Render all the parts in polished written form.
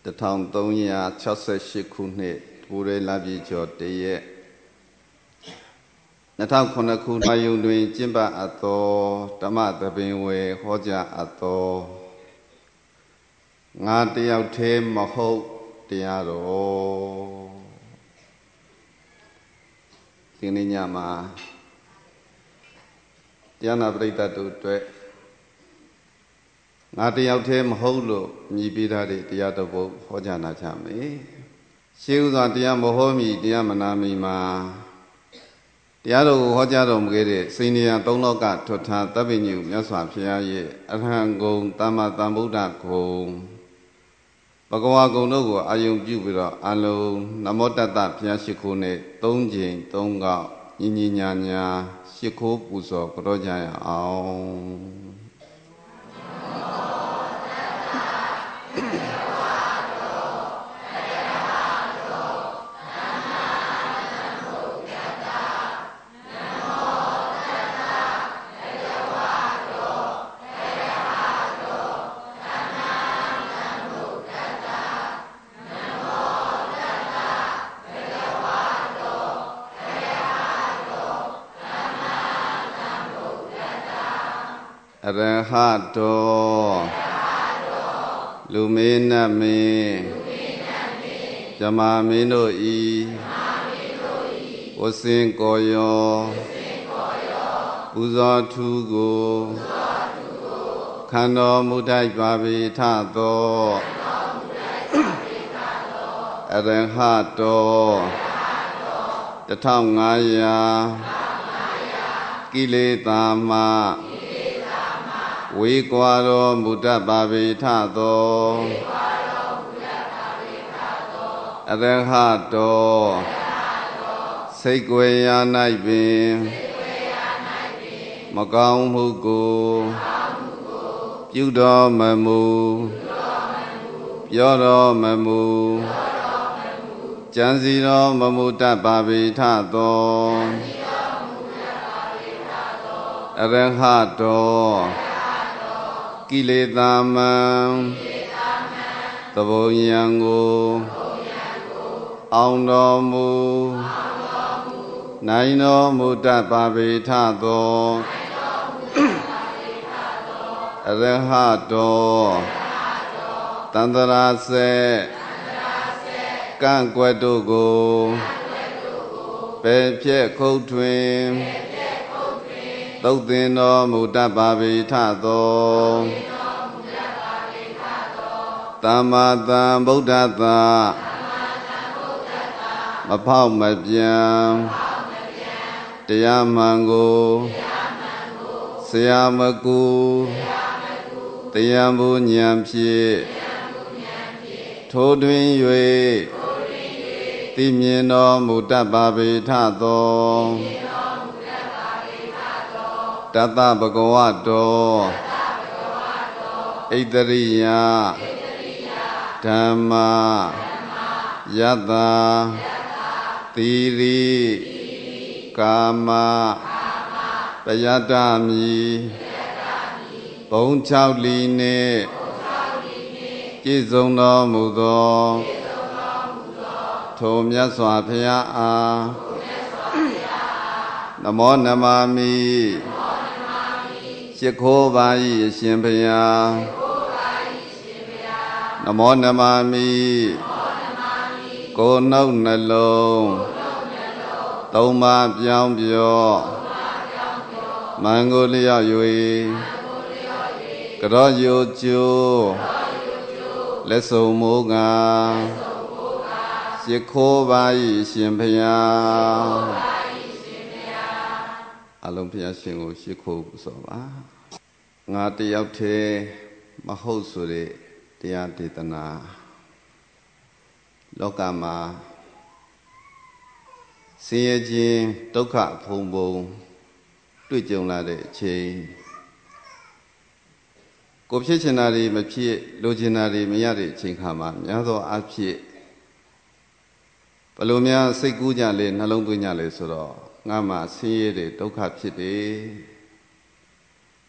1368ခုနှစ်ဘူရေလပြည့်ကျော်တရက်2009ခုနှစ်ယုံတွင်ကျင့်ပအပ်သောဓမ္မသဘင်ဝေဟောကြားအပ်သောငါတယောက်တည်းမဟုတ်တရားတော်ဒီနေ့ညမှာတရားနာပရိသတ်တို့အတွက်ငါတယောက်တည်းမဟုတ်လို့မြည်ပေးထားတဲ့တရားတော်ကိုဟောကြားနာကြမယ်ရှေးဥစွာတရားမဟောမီတရားမနာမီမှာတရားတော်ကိုဟောကြားတော်မူခဲ့တဲ့စိန်နေရသုံးလောကထွဋ္ဌာသဗ္ဗညုမြတ်စွာဘုရားရဲ့အရဟံဂုဏ်သမ္မာသမ္ဗုဒ္ဓဂုဏ်ဘဂဝါဂုဏ်တို့ကိုအာယုံပြုပြီးတော့အလုံးနမောတတ္တဘုရားရှိခိုးနဲ့၃ကြိမ်၃ခေါက်ညီညီညာညာရှိခိုးပူဇော်ကြောကြရအောင်အရဟတောလူမေနမေဇမာမင်းတို့ဤဝစင်ကိုယောပူဇော်ထူးကိုခန္တော်မူထိုက်ပါပေထသောအရဟတော1500ကိလေသာမဝေကွာတော်မူတတ်ပါပေထသောအရဟတောစိတ်ွယ်ရာ၌ပင်မကောင်းမှုကိုပြုတော်မမူပြောတော်မမူကြံစီတော်မမူတတ်ပါပေထသောအရဟတောကိလေသာမံသဘုံယံကိုအောင်တော်မူနိုင်တော်မူတတ်ပါပေထသောအရဟတောတန္တရာစေကန့်ကွက်တို့ကိုပယ်ဖြက်ခုတ်ထွင်သုတ်သင်တော်မူတတ်ပါပေထသောသမ္မာသမ္ဗုဒ္ဓတ္တမဖောက်မပြန်တရားမှန်ကိုဆရာမကူတရားမှုဉာဏ်ဖြင့်ထိုးတွင်၍သိမြင်တော်မူတတ်ပါပေထသောတတ္တဗဂဝတောဣတရိယဓမ္မာယတ္တာသီရိကာမပယတ္တမိဘုံ6လီနှင့်ပြည့်စုံတော်မူသောထိုမြတ်စွာဘုရားအားနမောနမမိရှိခိုးပါ၏အရှင်ဘုရားနမောနမမိကိုယ်နှုတ်နှလုံးသုံးပါးပြောင်းပြောမန်ကိုလျော့၍ကြောယိုကျိုးလက်စုံမိုးကရှိခိုးပါ၏အရှင်ဘုရားအလုံးဘုရားရှင်ကိုရှိခိုးပူဇော်ပါငါတယောက်တည်းမဟုတ်ဆိုတဲ့တရားဒေသနာလောကမှာဆင်းရဲခြင်းဒုက္ခဖုံဖုံတွေ့ကြုံလာတဲ့အချိန်ကိုဖြစ်ချင်တာတွေမဖြစ်လိုချင်တာတွေမရတဲ့အချိန်ခါမှာများသောအားဖြင့်ဘယ်လိုများစိတ်ကူးကြလဲနှလုံးသွင်းကြလဲဆိုတော့ငါမှဆင်းရဲတဲ့ဒုက္ခဖြစ်တယ်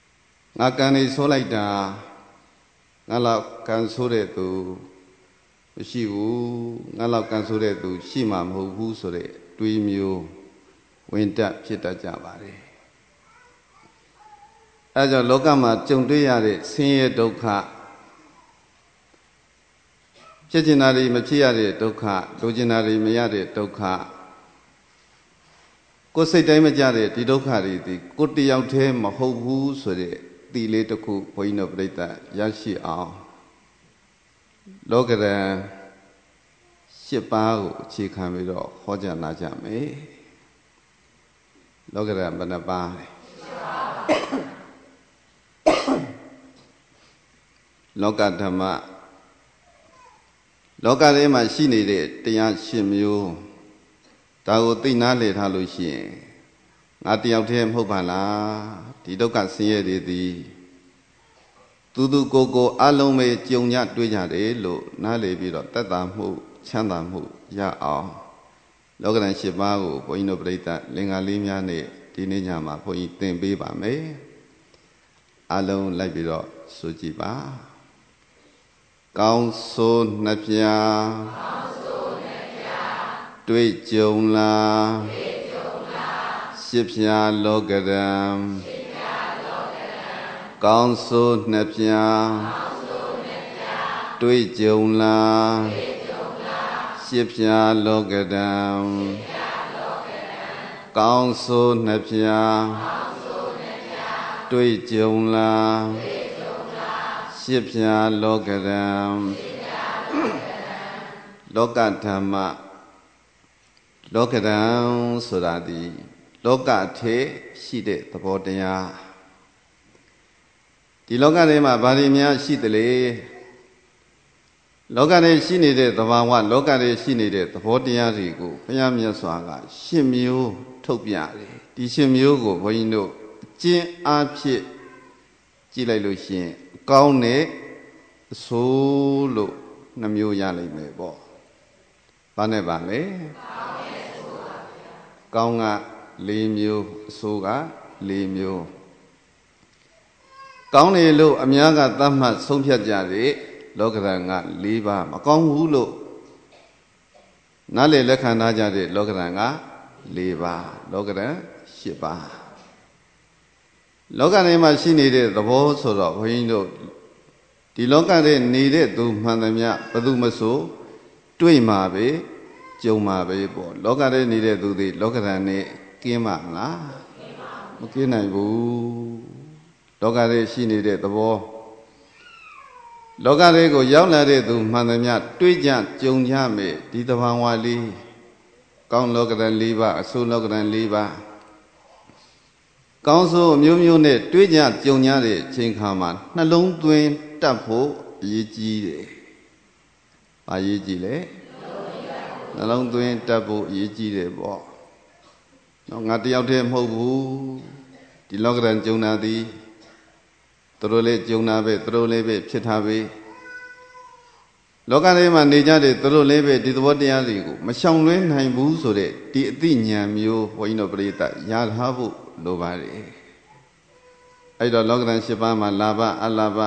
ငါကံနေဆိုးလိုက်တာငါလောက်ကံဆိုးတဲ့သူမရှိဘူးငါလောက်ကန်ဆိုတဲ့သူရှိမှမဟုတ်ဘူးဆိုတဲ့တွေးမျိုးဝင်တက်ဖြစ်တတ်ကြပါတယ်အဲကြောင့်လောကမှာကြုံတွေ့ရတဲ့ဆင်းရဲဒုက္ခဖြစ်ချင်တာတွေမဖြစ်ရတဲ့ဒုက္ခလိုချင်တာတွေမရတဲ့ဒုက္ခကိုယ်စိတ်တိုင်းမကြတဲ့ဒီဒုက္ခတွေဒီကိုယ်တယောက်တည်းမဟုတ်ဘူးဆိုတဲ့သီလေးတစ်ခုဘုန်းကြီးတို့ပြိဿရရှိအောင်လောကရန်8ပါးကိုအခြေခံပြီးတော့ဟောကြားနာကြမယ်လောကရန်ဘယ်နှပါးလဲလောကဓမ္မလောကထဲမှာရှိနေတဲ့တရား8မျိုးဒါကိုသိနာလေထားလို့ရှိရင်ငါတယောက်တည်းမဟုတ်ပါလားဒီဒုက္ခဆင်းရဲတွေသည်သူသူကိုယ်ကိုအလုံးပဲကြုံညတွေ့ကြတယ်လို့နားလေပြီးတော့တတ်တာမှုချမ်းသာမှုရအောင်လောကဓာတ်8ပါးကိုဘုန်းကြီးတို့ပြိဿလင်္ကာလေးများနဲ့ဒီနေ့ညမှာဘုန်းကြီးသင်ပေးပါမယ်အလုံးလိုက်ပြီးတော့ဆိုကြည့်ပါကောင်းဆိုးနှပြတွေ့ကြုံလား8ဖြာလောကဓာတ်ကောင်းဆိုးနှပြတွေ့ကြုံလား8ဖြာလောကဓာတ်ကောင်းဆိုးနှပြတွေ့ကြုံလား8ဖြာလောကဓာတ်လောကဓမ္မလောကဓာတ်ဆိုတာဒီလောကထဲရှိတဲ့သဘောတရားဒီလောကထဲမှာဘာတွေများရှိသလဲလောကထဲရှိနေတဲ့သဘာဝလောကထဲရှိနေတဲ့သဘောတရားတွေကိုဘုရားမြတ်စွာက10မျိုးထုတ်ပြတယ်ဒီ10မျိုးကိုဘုန်းကြီးတို့အကျဉ်းအားဖြင့်ကြည့်လိုက်လို့ရှိရင်ကောင်းတဲ့အဆိုးလို့2မျိုးရလိမ့်မယ်ပေါ့ဘာနဲ့ပါလဲကောင်းက4မျိုးအဆိုးက4မျိုးကောင်းတယ်လို့အများကသတ်မှတ်ဆုံးဖြတ်ကြတဲ့လောကဓာတ်က4ပါးမကောင်းဘူးလို့နားလေလက်ခံထားကြတဲ့လောကဓာတ်က4ပါးလောကဓာတ်8ပါးလောကထဲမှာရှိနေတဲ့သဘောဆိုတော့ဘုန်းကြီးတို့ဒီလောကထဲနေတဲ့သူမှန်သမျှဘယ်သူမဆိုတွေ့မှာပဲကြုံမှာပဲပေါ့လောကထဲနေတဲ့သူတွေလောကဓာတ်နဲ့ကင်းမှာလားမကင်းနိုင်ဘူးလောကထဲရှိနေတဲ့သဘောလောကထဲကိုရောက်လာတဲ့သူမှန်သမျှတွေ့ကြကြုံကြမယ်ဒီသဘာဝလေးကောင်းလောကဓာတ်4ပါးအဆိုးလောကဓာတ်4ပါးကောင်းဆိုးမျိုးမျိုးနဲ့တွေ့ကြကြုံကြတဲ့အချိန်ခါမှာနှလုံးသွင်းတတ်ဖို့အရေးကြီးတယ်။ဘာအရေးကြီးလဲ။နှလုံးသွင်းတတ်ဖို့အရေးကြီးတယ်ပေါ့။နော်ငါတယောက်တည်းမဟုတ်ဘူး။ဒီလောကဓာတ်ကြုံတာသည်သူတို့လည်းကြုံတာပဲသူတို့လည်းပဲဖြစ်တာပဲ။လောကထဲမှာနေကြတဲ့သူတို့လည်းပဲဒီသဘောတရားတွေကိုမရှောင်လွှဲနိုင်ဘူးဆိုတဲ့ဒီအသိဉာဏ်မျိုးဘုန်းကြီးတို့ပရိသတ်ရထားဖို့လိုပါတယ်အဲ့တော့လောကဓာတ်8ပါးမှာလာဘအလာဘ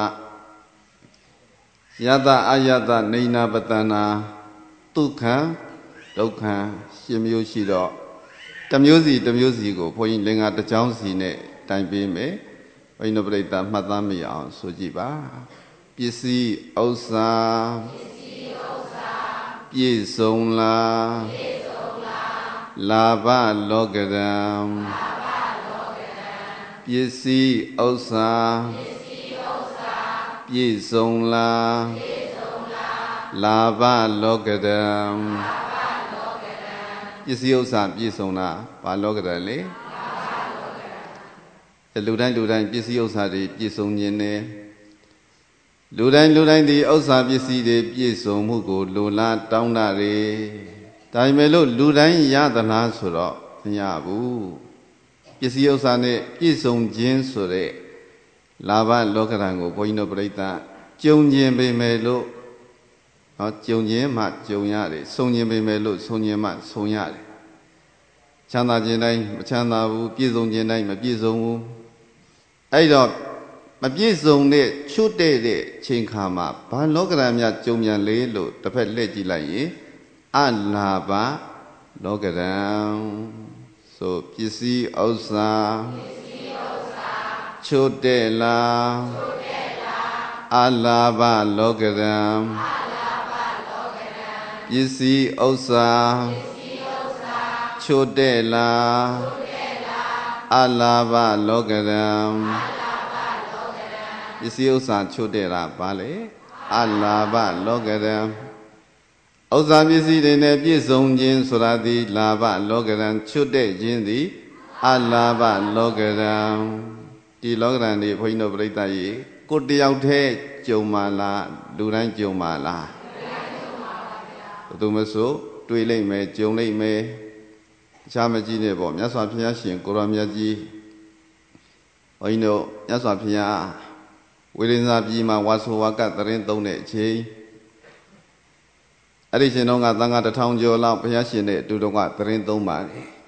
ယတအယတနေနာပတနာဒုက္ခဒုက္ခ10မျိုးရှိတော့တစ်မျိုးစီတစ်မျိုးစီကိုဘုန်းကြီးလင်္ကာတစ်ကြောင်းစီနဲ့တိုင်ပေးမယ်ဘုန်းကြီးတို့ပြိဿမှတ်သားမိအောင်ဆိုကြည့်ပါပစ္စည်းဥစ္စာပြည့်စုံလားလာဘလောကဓာတ်ပစ္စည်းဥစ္စာပြည့်စုံလားလာဘလောကဓာတ်ပစ္စည်းဥစ္စာပြည့်စုံလားဘာလောကဓာတ်လဲလူတိုင်းပစ္စည်းဥစ္စာတွေပြည့်စုံခြင်းနဲ့လူတိုင်းဒီဥစ္စာပစ္စည်းတွေပြည့်စုံမှုကိုလိုလားတောင်းတတယ်ဒါပေမဲ့လို့လူတိုင်းရသလားဆိုတော့မရဘူးပစ္စည်းဥစ္စာနဲ့ပြည့်စုံခြင်းဆိုတဲ့လာဘလောကဓာတ်ကိုဘုန်းကြီးတို့ပြိဿကြုံခြင်းပေမဲ့လို့ဟောကြုံခြင်းမှကြုံရတယ်ဆုံခြင်းပေမဲ့လို့ဆုံခြင်းမှဆုံရတယ်ချမ်းသာခြင်းတိုင်းမချမ်းသာဘူးပြည့်စုံခြင်းတိုင်းမပြည့်စုံဘူးအဲ့တော့ mà biết dùng để chút để trên khám mà bán lót cái làm nhà chung nhà lấy lụt tập phải lấy gì lại ăn là ba lót cái làm so biết gì áo sa chút để là ăn là ba lót cái làm biết gì áo sa chút để là ăn là ba lót cái làm biết gì áo sa chút để là ba lệ ăn là ba lót cái làm áo sa biết gì để này biết dùng chuyện số ra đi là ba lót cái làm chút để chuyện đi ăn là ba lót cái làm đi lót cái làm đi phải nói với ta gì cốt điệu thế chiều mà là đủ đánh chiều mà là tụi mình số tuy lên mê chiều lên mê cha mẹ chỉ để bỏ nhát xoa phía xin cô làm nhát gì phải nói nhát xoa phía vì lên ra gì mà qua số qua cả tên tông này chứ ở đây xin ông ngài tăng ngài thong cho lão phía xin để tụi đồng ngài tên tông mà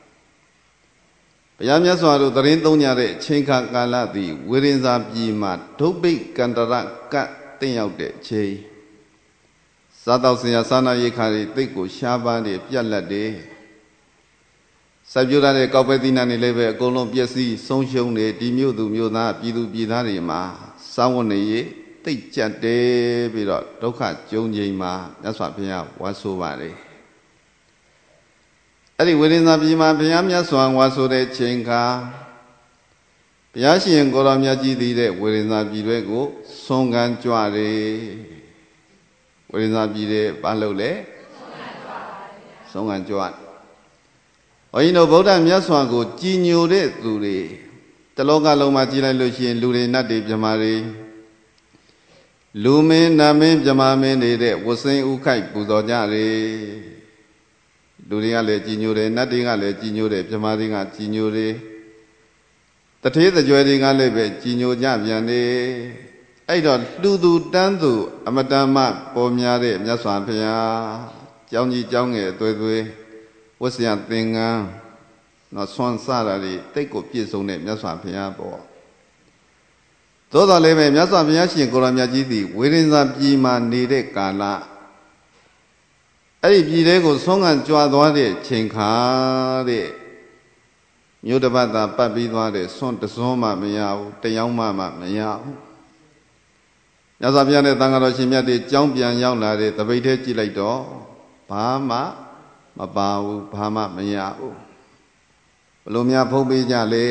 bây giờ nhát xoa tụi tên tông nhà để trên cả cả là thì vì lên ra gì mà thúc bị cần ra cả tên nhau để chứ sao tao xin sao nói gì khai tích của xa ban để biết là để sắp vô ra để câu phải tin anh lấy về câu long biết gì sống sống để đi miêu na pi na để mà sao con này tích chặt để bị đó đâu khác chung gì mà nhát xoa phía qua số vào đấy ở đây với nên gì mà phía nhát xoa qua số để trên cả phía xin câu làm nhát gì thì để với nên gì đấy cũng sống gan chua đấy với nên gì đấy bán lâu đấy sống gan chua ở đây bảo đảm nhát xoa của chi nhiều đấy tụi đấyตลอดกาลမှာကြည်လိုက်လို့ရှိရင်လူတွေနတ်တွေပြမာတွေလူမင်းနတ်မင်းပြမာမင်းနေတဲ့ဝစိန်ဥခိုက်ပူဇော်ကြတယ်လူတွေကလည်းကြည်ညိုတယ်နတ်တွေကလည်းကြည်ညိုတယ်ပြမာတွေကကြည်ညိုတယ်တထေးတကြွယ်တွေကလည်းပဲကြည်ညိုကြပြန်တယ်အဲ့တော့လူသူတန်းသူအမတန်မှပေါ်များတဲ့မြတ်စွာဘုရားကျောင်းကြီးကျောင်းငယ်အသွေးသွေးဝတ်ဆရာသင်္ကန်းနော်ဆွမ်းစားတာတွေတိတ်ကိုပြည့်စုံတဲ့မြတ်စွာဘုရားပေါ့သို့တော်လည်းပဲမြတ်စွာဘုရားရှင်ကိုရောင်မြတ်ကြီးသည်ဝေဒင်္ဇာပြည်မှာနေတဲ့ကာလအဲ့ဒီပြည်တွေကိုဆုံးခံကြွားသွားတဲ့ချိန်ခါတဲ့မြို့တစ်ပတ်သာပတ်ပြီးသွားတဲ့ဆွမ်းတစွန်းမှမရဘူးတယောက်မှမရဘူးမြတ်စွာဘုရားနဲ့သံဃာတော်ရှင်မြတ်တွေကြောင်းပြန်ရောက်လာတဲ့တပိတ်ထဲကြည့်လိုက်တော့ဘာမှမပါဘူးဘာမှမရဘူးဘလို့များဖုံးပေးကြလေ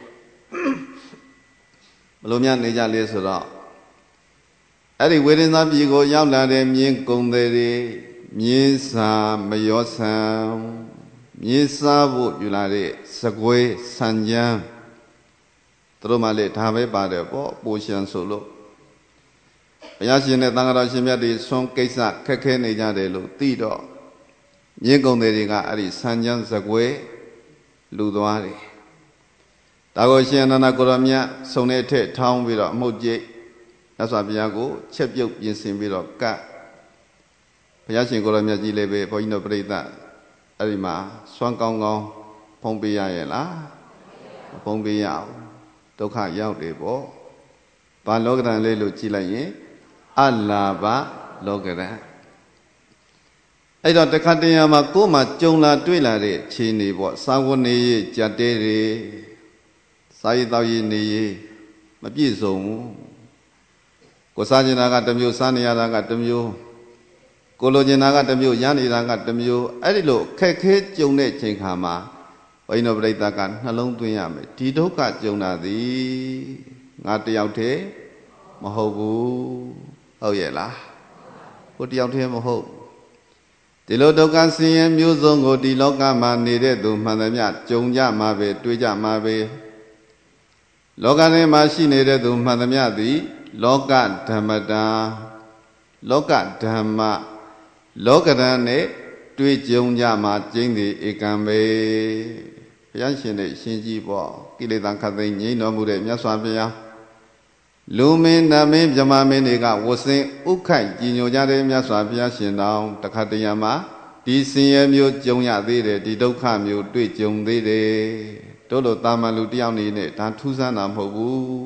ဘလို့များနေကြလေဆိုတော့အဲ့ဒီဝေဒနာပြည်ကိုရောက်လာတဲ့မြင်းကုံတွေမြင်းစာမယောဆံမြင်းစားဖို့ယူလာတဲ့စကွေးဆန်ကြမ်းတို့မှလေဒါပဲပါတယ်ပေါ့ပိုရှန်ဆိုလို့ဘုရားရှင်နဲ့သံဃာတော်ရှင်မြတ်တွေဆွမ်းကိစ္စခက်ခဲနေကြတယ်လို့သိတော့မြင်းကုံတွေကအဲ့ဒီဆန်ကြမ်းစကွေးလူသွားတယ်ဒါကိုရှင်အနန္ဒကိုရမြတ်ဆုံတဲ့အထက်ထောင်းပြီးတော့အမှုတ်ကျိတ်မြတ်စွာဘုရားကိုချက်ပြုတ်ပြင်ဆင်ပြီးတော့ကတ်ဘုရားရှင်ကိုရမြတ်ကြီးလည်းပဲဘုန်းကြီးတို့ပြိဿအဲ့ဒီမှာစွမ်းကောင်းကောင်းဖုံးပေးရရဲ့လားမဖုံးပေးရအောင်ဒုက္ခရောက်တယ်ပေါ့ဘာလောကရန်လေးလို့ကြည်လိုက်ရင်အလာဘလောကရန်အဲ့တော့တခါတရံမှာကိုယ်မှကြုံလာတွေ့လာတဲ့ခြေနေပေါ့စာဝတ်နေရကြက်တဲတွေစာရေးတောက်ရေးနေရမပြည့်စုံဘူးကိုစားကျင်တာကတစ်မျိုးစားနေရတာကတစ်မျိုးကိုလိုချင်တာကတစ်မျိုးရနေတာကတစ်မျိုးအဲ့ဒီလိုခက်ခဲကြုံတဲ့ချိန်ခါမှာဘိနောပရိသတ်ကနှလုံးသွင်းရမယ်ဒီဒုက္ခကြုံတာသည်ငါတယောက်တည်းမဟုတ်ဘူးဟုတ်ရဲ့လားကိုတယောက်တည်းမဟုတ်ဒီလိုဒုက္ခဆင်းရဲမျိုးစုံကိုဒီလောကမှာနေတဲ့သူမှန်သမျှကြုံကြမှာပဲတွေ့ကြမှာပဲလောကထဲမှာရှိနေတဲ့သူမှန်သမျှသည်လောကဓမ္မတာလောကဓမ္မလောကရန်နဲ့တွေ့ကြုံကြမှာကျင်းသည်ဧကံပဲဘုရားရှင်နဲ့ရှင်ကြီးပေါ့ကိလေသာခတ်သိမ်းငြိမ်းတော်မူတဲ့မြတ်စွာဘုရားလူမင်းနတ်မင်းဗြဟ္မာမင်းတွေကဝဆင်းဥခိုက်ကြည်ညိုကြတဲ့မြတ်စွာဘုရားရှင်တော်တခါတရံမှာဒီဆင်းရဲမျိုးကြုံရသေးတယ်ဒီဒုက္ခမျိုးတွေ့ကြုံသေးတယ်တို့လိုတာမန်လူတယောက်နေနဲ့ဒါထူးဆန်းတာမဟုတ်ဘူး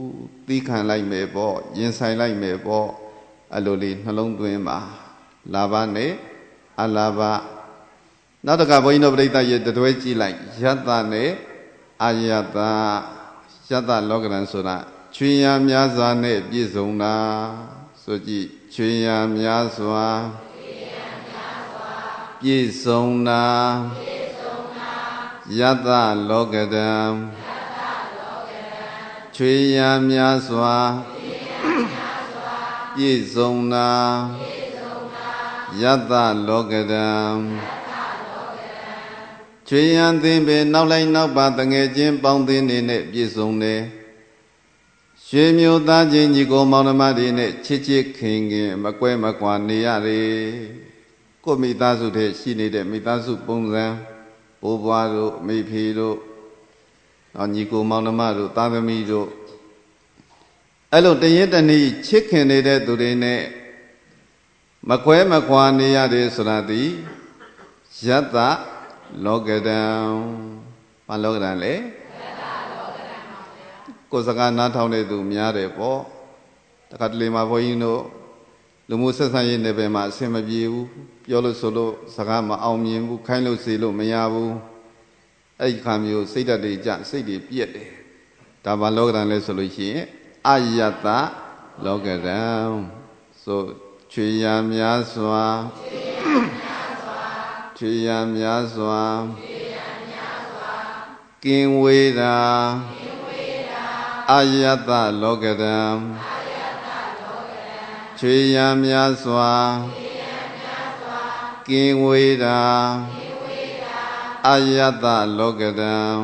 သီးခံလိုက်မယ်ပေါ့ရင်ဆိုင်လိုက်မယ်ပေါ့အဲ့လိုလေးနှလုံးသွင်းပါလာဘနဲ့အလာဘနောက်တစ်ခါဘုန်းကြီးတို့ပြိဿရဲ့တတွဲကြည့်လိုက်ယတ္တနဲ့အာယတ္တယတ္တလောကရန်ဆိုတာချွေရများစွာနဲ့ပြည့်စုံတာဆိုကြည့်ချွေရများစွာပြည့်စုံတာယတ္တလောကရန်ချွေရများစွာပြည့်စုံတာယတ္တလောကရန်ချွေရန်သင်ပေနောက်လိုက်နောက်ပါတငယ်ချင်းပေါင်းသင်းနေနဲ့ပြည့်စုံတယ်ရွှေမျိုးသားချင်းညီကိုမောင်နှမတွေနဲ့ချစ်ချစ်ခင်ခင်မကွဲမကွာနေရတယ်ကိုမိသားစုတည်းရှိနေတဲ့မိသားစုပုံစံဘိုးဘွားတို့မိဖေတို့ညီကိုမောင်နှမတို့သားသမီးတို့အဲ့လိုတရင်တနည်းချစ်ခင်နေတဲ့သူတွေနဲ့မကွဲမကွာနေရတယ်ဆိုတာဒီယတ္တလောကရန်ဘာလောကရန်လဲကိုယ်စကားနားထောင်တဲ့သူများတယ်ပေါ့တခါတလေမှာဘုန်းကြီးတို့လူမှုဆက်ဆံရေးနယ်ပယ်မှာအဆင်မပြေဘူးပြောလို့ဆိုလို့စကားမအောင်မြင်ဘူးခိုင်းလို့စေလို့မရဘူးအဲ့ဒီခါမျိုးစိတ်ဓာတ်တွေကြစိတ်တွေပြက်တယ်ဒါဘာလောကရန်လဲဆိုလို့ရှိရင်အယတ္တလောကရန်ဆိုချွေရများစွာချွေရများစွာကင်းဝေးတာအယတ္တလောကရန်ချွေရများစွာကင်းဝေးတာအယတ္တလောကရန်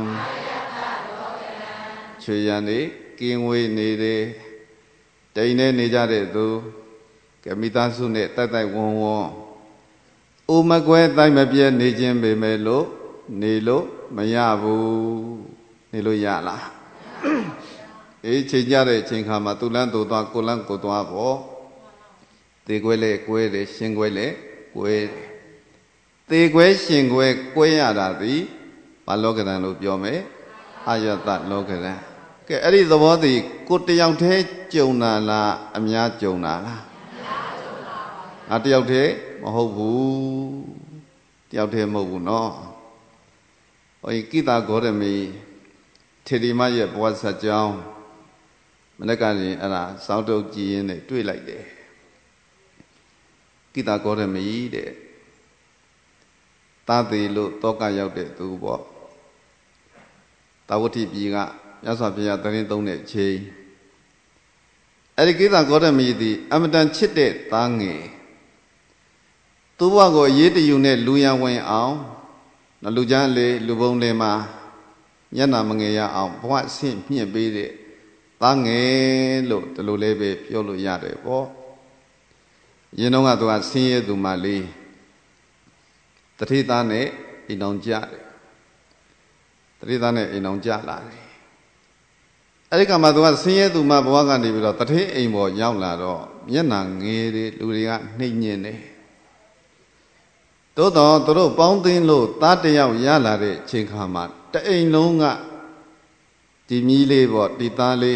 ချွေရနေကင်းဝေးနေတယ်တိမ်နေနေကြတဲ့သူကမိသားစုနဲ့တိုက်တိုက်ဝန်းဝန်းအိုမကွဲတိုက်မပြဲနေခြင်းပေမဲ့လို့နေလို့မရဘူးနေလို့ရလားအေးချိန်ကြတဲ့အချိန်ခါမှာသူလန်းသူသွားကိုလန်းကိုသွားပေါ့သေကွဲလဲကွဲတယ်ရှင်ကွဲလဲကွဲတယ်သေကွဲရှင်ကွဲကွဲရတာသည်ဘာလောကရန်လို့ပြောမယ်အယတ္တလောကရန်ကဲအဲ့ဒီသဘောတည်းကိုတယောက်တည်းကြုံတာလားအများကြုံတာလားအများကြုံတာပါဗျာတယောက်တည်းမဟုတ်ဘူးတယောက်တည်းမဟုတ်ဘူးနော်ဟိုကိတာဂေါရမီထေရီမရဲ့ဘဝဆက်ကြောင်းမနေ့ကရင်အဲ့ဒါစောင်းတုပ်ကြည်ရင်းနဲ့တွေ့လိုက်တယ်ကိတာဂေါရမီတဲ့သာသေးလို့တောကရောက်တဲ့သူပေါ့တာဝတိပြည်ကမြတ်စွာဘုရားတရင်သုံးတဲ့ချိန်အဲ့ဒီကိတာဂေါရမီသည်အမတန်ချစ်တဲ့သားငယ်သူ့ဘဝကိုရေးတယူနဲ့လူရန်ဝင်အောင်လူချမ်းလေလူပုံလေမှာညနာမငယ်ရအောင်ဘဝဆင့်မြင့်ပေးတဲ့သားငယ်လို့ဒီလိုလေးပဲပြောလို့ရတယ်ပေါ့ရင်တော့ကသူကဆင်းရဲသူမှလေးတတိသားနဲ့အိမ်တော်ကြတယ်တတိသားနဲ့အိမ်တော်ကြလာတယ်အဲ့ဒီကမှသူကဆင်းရဲသူမှဘဝကနေပြီးတော့တတိအိမ်ပေါ်ရောက်လာတော့မျက်နှာငယ်တယ်လူတွေကနှိမ့်ညင်တယ်သို့တော့သူတို့ပေါင်းသင်းလို့သားတယောက်ရလာတဲ့ချိန်ခါမှာတအိမ်လုံးကဒီမီးလေးပေါ့ဒီသားလေး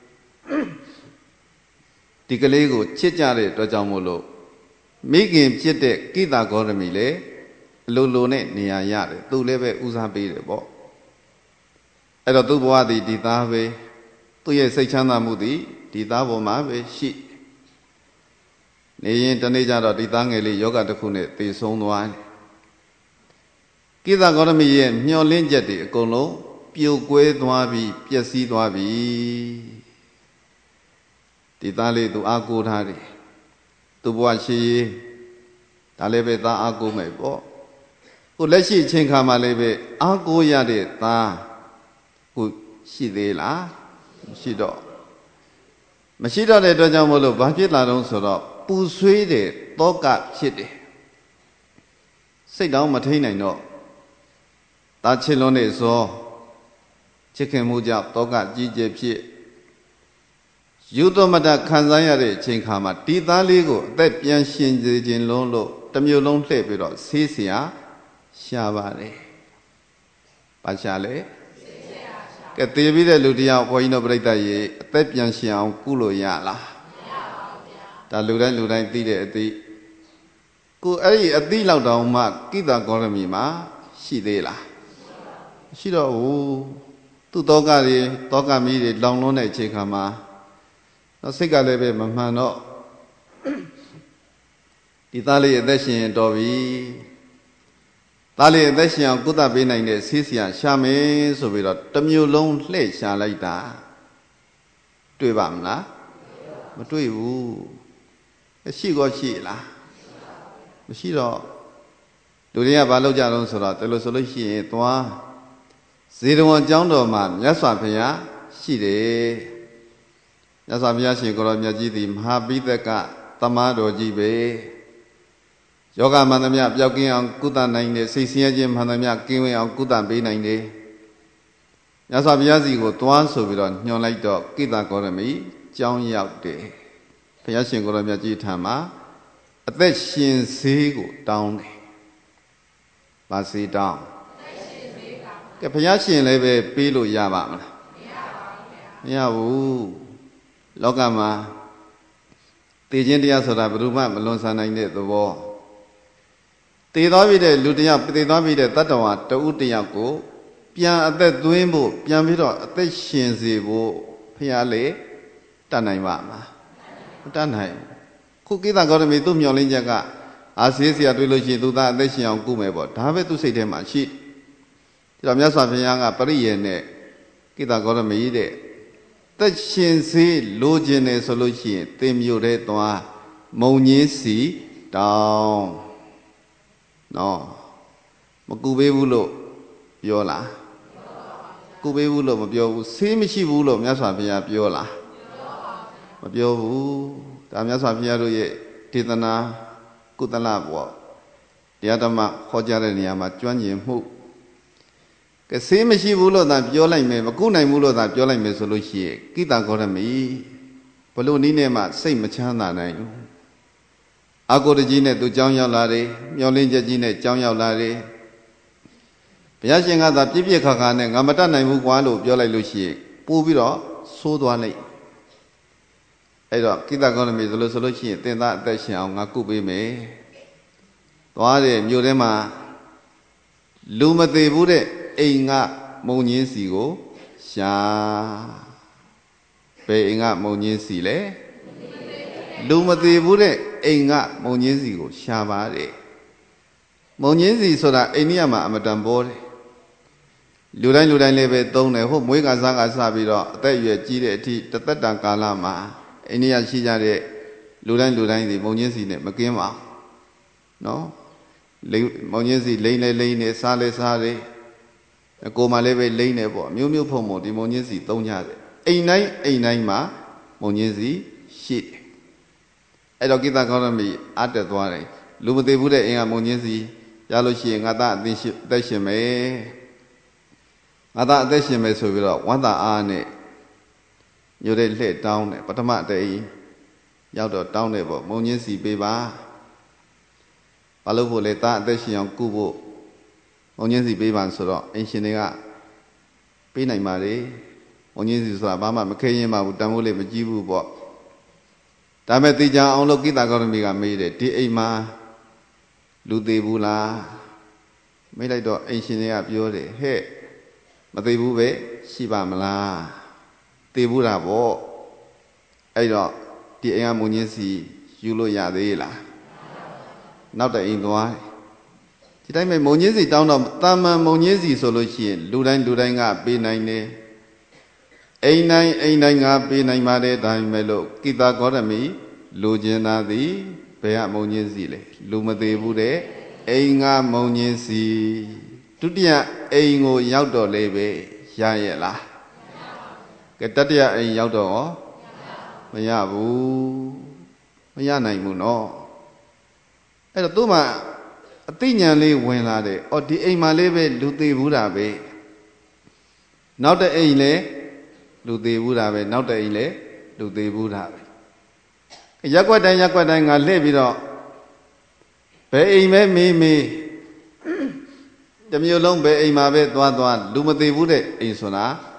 ဒီကလေးကိုချစ်ကြတဲ့အတွက်ကြောင့်မို့လို့မိခင်ဖြစ်တဲ့ကိတာဂေါရမီလေအလိုလိုနဲ့နေရာရတယ်သူလည်းပဲဦးစားပေးတယ်ပေါ့အဲ့တော့သူ့ဘဝသည်ဒီသားပဲသူ့ရဲ့စိတ်ချမ်းသာမှုသည်ဒီသားပေါ်မှာပဲရှိနေရင်တနေ့ကျတော့ဒီသားငယ်လေးယောဂတစ်ခုနဲ့သေဆုံးသွားတယ်ကိတာဂေါရမီရဲ့မျောလင်းချက်တွေအကုန်လုံးပြိုကွဲသွားပြီးပျက်စီးသွားပြီဒီသားလေးသူအားကိုးထားတယ်သူ့ဘဝရှိရေးဒါလည်းပဲသားအားကိုးမယ်ပေါ့ကိုလက်ရှိအချိန်ခါမှာလည်းပဲအားကိုးရတဲ့သားကိုရှိသေးလားမရှိတော့တဲ့အတွက်ကြောင့်မို့လို့ဘာဖြစ်လာတော့ဆိုတော့ပူဆွေးတဲ့တောကဖြစ်တယ်စိတ်တောင်မထိန်နိုင်တော့တာချစ်လွန်းနေစောချစ်ခင်မှုကြောင့်တောကကြီးကျယ်ဖြစ်ယူသမတခံစားရတဲ့အချိန်ခါမှာဒီသားလေးကိုအသက်ပြန်ရှင်စေခြင်းလုံးလို့တစ်မျိုးလုံးလှည့်ပြီးတော့ဆေးเสียရှာပါတယ်။ဘာရှာလဲ? ကဲတေးပြီးတဲ့လူတရားဘုန်းကြီးတို့ပြိတ္တရေအသက်ပြန်ရှင်အောင်ကုလို့ရလားမရပါဘူးဗျာဒါလူတိုင်းသိတဲ့အသိကိုအဲ့ဒီအသိလောက်တောင်မှကိတ္တဂေါရမီမှာရှိသေးလားမရှိတော့ဘူးသူ့တောကမီးတွေလောင်လွန်းတဲ့အချိန်ခါမှာတော့စိတ်ကလည်းပဲမမှန်တော့ဒီသားလေးအသက်ရှင်တော်ပြီသားလေးအသက်ရှင်အောင်ကုသပေးနိုင်တဲ့ဆေးဆရာရှာမယ်ဆိုပြီးတော့တစ်မျိုးလုံးလှည့်ရှာလိုက်တာတွေ့ပါမလားမတွေ့ဘူးရှိကောရှိလားမရှိတော့လူတွေကဘာလုပ်ကြတော့ဆိုတော့တယ်လို့ဆိုလို့ရှိရင်သွားဇေတဝန်ကျောင်းတော်မှာမြတ်စွာဘုရားရှိတယ်မြတ်စွာဘုရားရှင်ကိုရောမြတ်ကြီးသည်မဟာပိဿကသမားတော်ကြီးပဲယောဂမှန်သမျှပျောက်ကင်းအောင်ကုသနိုင်တယ်စိတ်ဆင်းရဲခြင်းမှန်သမျှကင်းဝေးအောင်ကုသပေးနိုင်တယ်မြတ်စွာဘုရားစီကိုသွားဆိုပြီးတော့ညွှန်လိုက်တော့ကိတ္တဂေါရမီကျောင်းရောက်တယ်ဘုရားရှင်ကိုရောမြတ်ကြီးထံမှာအသက်ရှင်ဆေးကိုတောင်းတယ်ဗာစီတောင်းကဲဘုရားရှင်လည်းပဲပေးလို့ရပါမလားမရဘူးလောကမှာတည်ခြင်းတရားဆိုတာဘယ်သူမှမလွန်ဆန်နိုင်တဲ့သဘောတည်သွားပြီတဲ့လူတရားတည်သွားပြီတဲ့တတ္တဝါတဦးတယောက်ကိုပြန်အသက်သွင်းဖို့ပြန်ပြီးတော့အသက်ရှင်စေဖို့ဘုရားလေတတ်နိုင်ပါမလားမတတ်နိုင်ခုကိတ္တဂေါရမီသူ့မျှော်လင့်ချက်ကအာဆေးဆရာတွေ့လို့ရှိရင်သူသားအသက်ရှင်အောင်ကုမယ်ပေါ့ဒါပဲသူ့စိတ်ထဲမှာရှိဒါတော့မြတ်စွာဘုရားကပရိယေနဲ့ကိတ္တဂေါရမီတဲ့သက်ရှင်စေလိုခြင်းနဲ့ဆိုလို့ရှိရင်သင်မြို့တဲ့သွားမုံညင်းစီတောင်းနော်မကူပေးဘူးလို့ပြောလားကူပေးဘူးလို့မပြောဘူးဆေးမရှိဘူးလို့မြတ်စွာဘုရားပြောလားမပြောဘူးဒါမြတ်စွာဘုရားတို့ရဲ့ဒေသနာကုသလပေါ့တရားဓမ္မဟောကြားတဲ့နေရာမှာကျွမ်းကျင်မှုကဆေးမရှိဘူးလို့သာပြောလိုက်မယ်မကုနိုင်ဘူးလို့သာပြောလိုက်မယ်ဆိုလို့ရှိရင်ကိတ္တဂေါရမီဘလို့နည်းနဲ့မှစိတ်မချမ်းသာနိုင်ဘူးအာကိုတကြီးနဲ့သူကြောင်းရောက်လာတယ်မျောလင်းချက်ကြီးနဲ့ကြောင်းရောက်လာတယ်ဘုရားရှင်ကသာပြည့်ပြည့်ခါခါနဲ့ငါမတတ်နိုင်ဘူးကွာလို့ပြောလိုက်လို့ရှိရင်ပို့ပြီးတော့သိုးသွားလိုက်အဲ့တော့ကိတ္တဂေါရမီဆိုလို့ရှိရင်သင်သားအသက်ရှင်အောင်ငါကုပေးမယ်သွားတယ်မြို့ထဲမှာလူမသေးဘူးတဲ့အိမ်ကမုံညင်းစီကိုရှာဘယ်အိမ်ကမုံညင်းစီလဲလူမသေးဘူးတဲ့အိမ်ကမုံညင်းစီကိုရှာပါတဲ့မုံညင်းစီဆိုတာအိန္ဒိယမှာအမတန်ပေါ်တယ်လူတိုင်းလည်းပဲသုံးတယ်ဟုတ်မွေးကစားကစပြီးတော့အသက်အရွယ်ကြီးတဲ့အထိတသက်တန်ကာလမှာအိန္ဒိယရှိကြတဲ့လူတိုင်းဒီမုံညင်းစီနဲ့မကင်းပါနော်မုံညင်းစီလိမ့်နေစားတယ်ကိုမှလည်းပဲလိမ့်နေပေါ့မျိုးဖုံဒီမုံညင်းစီသုံးကြတယ်အိမ်တိုင်းမှာမုံညင်းစီရှိတယ်အဲ့တော့ကိတ္တဂေါရမီအတက်သွားတယ်လူမသေးဘူးတဲ့အိမ်ကမုံညင်းစီရလို့ရှိရင်ငါသားအသက်ရှင်မယ်ငါသားအသက်ရှင်မယ်ဆိုပြီးတော့ဝမ်းသာအားနဲ့ညိုတဲ့လှည့်တောင်းတယ်ပထမတည်းရောက်တော့တောင်းတယ်ပေါ့မုံညင်းစီပေးပါဘာလို့ဖို့လဲသားအသက်ရှင်အောင်ကုဖို့မုံညင်းစီပေးပါဆိုတော့အင်ရှင်တွေကပေးနိုင်ပါလေမုံညင်းစီဆိုတာဘာမှမခဲရင်ပါဘူးတန်ဖိုးလေးမကြီးဘူးပေါ့ဒါမဲ့သိကြအောင်လို့ကိတ္တဂေါရမီကမေးတယ်ဒီအိမ်မှာလူသေးဘူးလားမေးလိုက်တော့အင်ရှင်တွေကပြောတယ်ဟဲ့မသေးဘူးပဲရှိပါမလားသေဘူးတာပေါ့အဲ့တော့ဒီအိမ်ကမုံညင်းစီယူလို့ရသေးလားနောက်တဲ့အိမ်သွားဒီတိုင်းပဲမုံညင်းစီတောင်းတော့တာမန်မုံညင်းစီဆိုလို့ရှိရင်လူတိုင်းကပေးနိုင်တယ်အိမ်တိုင်းကပေးနိုင်ပါတယ်ဒါပေမဲ့လို့ကိတ္တဂေါရမီလူကျင်သာသည်ဘယ်ကမုံညင်းစီလဲလူမသေးဘူးတဲ့အိမ်ကမုံညင်းစီဒုတိယအိမ်ကိုရောက်တော့လေပဲရရဲ့လားကဲတတိယအိမ်ရောက်တော့မရဘူးမရနိုင်ဘူးနော်အဲ့တော့သူ့မှာအသိဉာဏ်လေးဝင်လာတယ်။အော်ဒီအိမ်မှာလေးပဲလူသေးဘူးတာပဲ။နောက်တဲ့အိမ်လည်းလူသေးဘူးတာပဲ။နောက်တဲ့အိမ်လည်းလူသေးဘူးတာပဲ။ရက်ွက်တိုင်းငါလှည့်ပြီးတော့ဘယ်အိမ်ပဲမေးတမျိုးလုံးဘယ်အိမ်မှာပဲသွားလူမသေးဘူးတဲ့အိမ်ဆိုတာ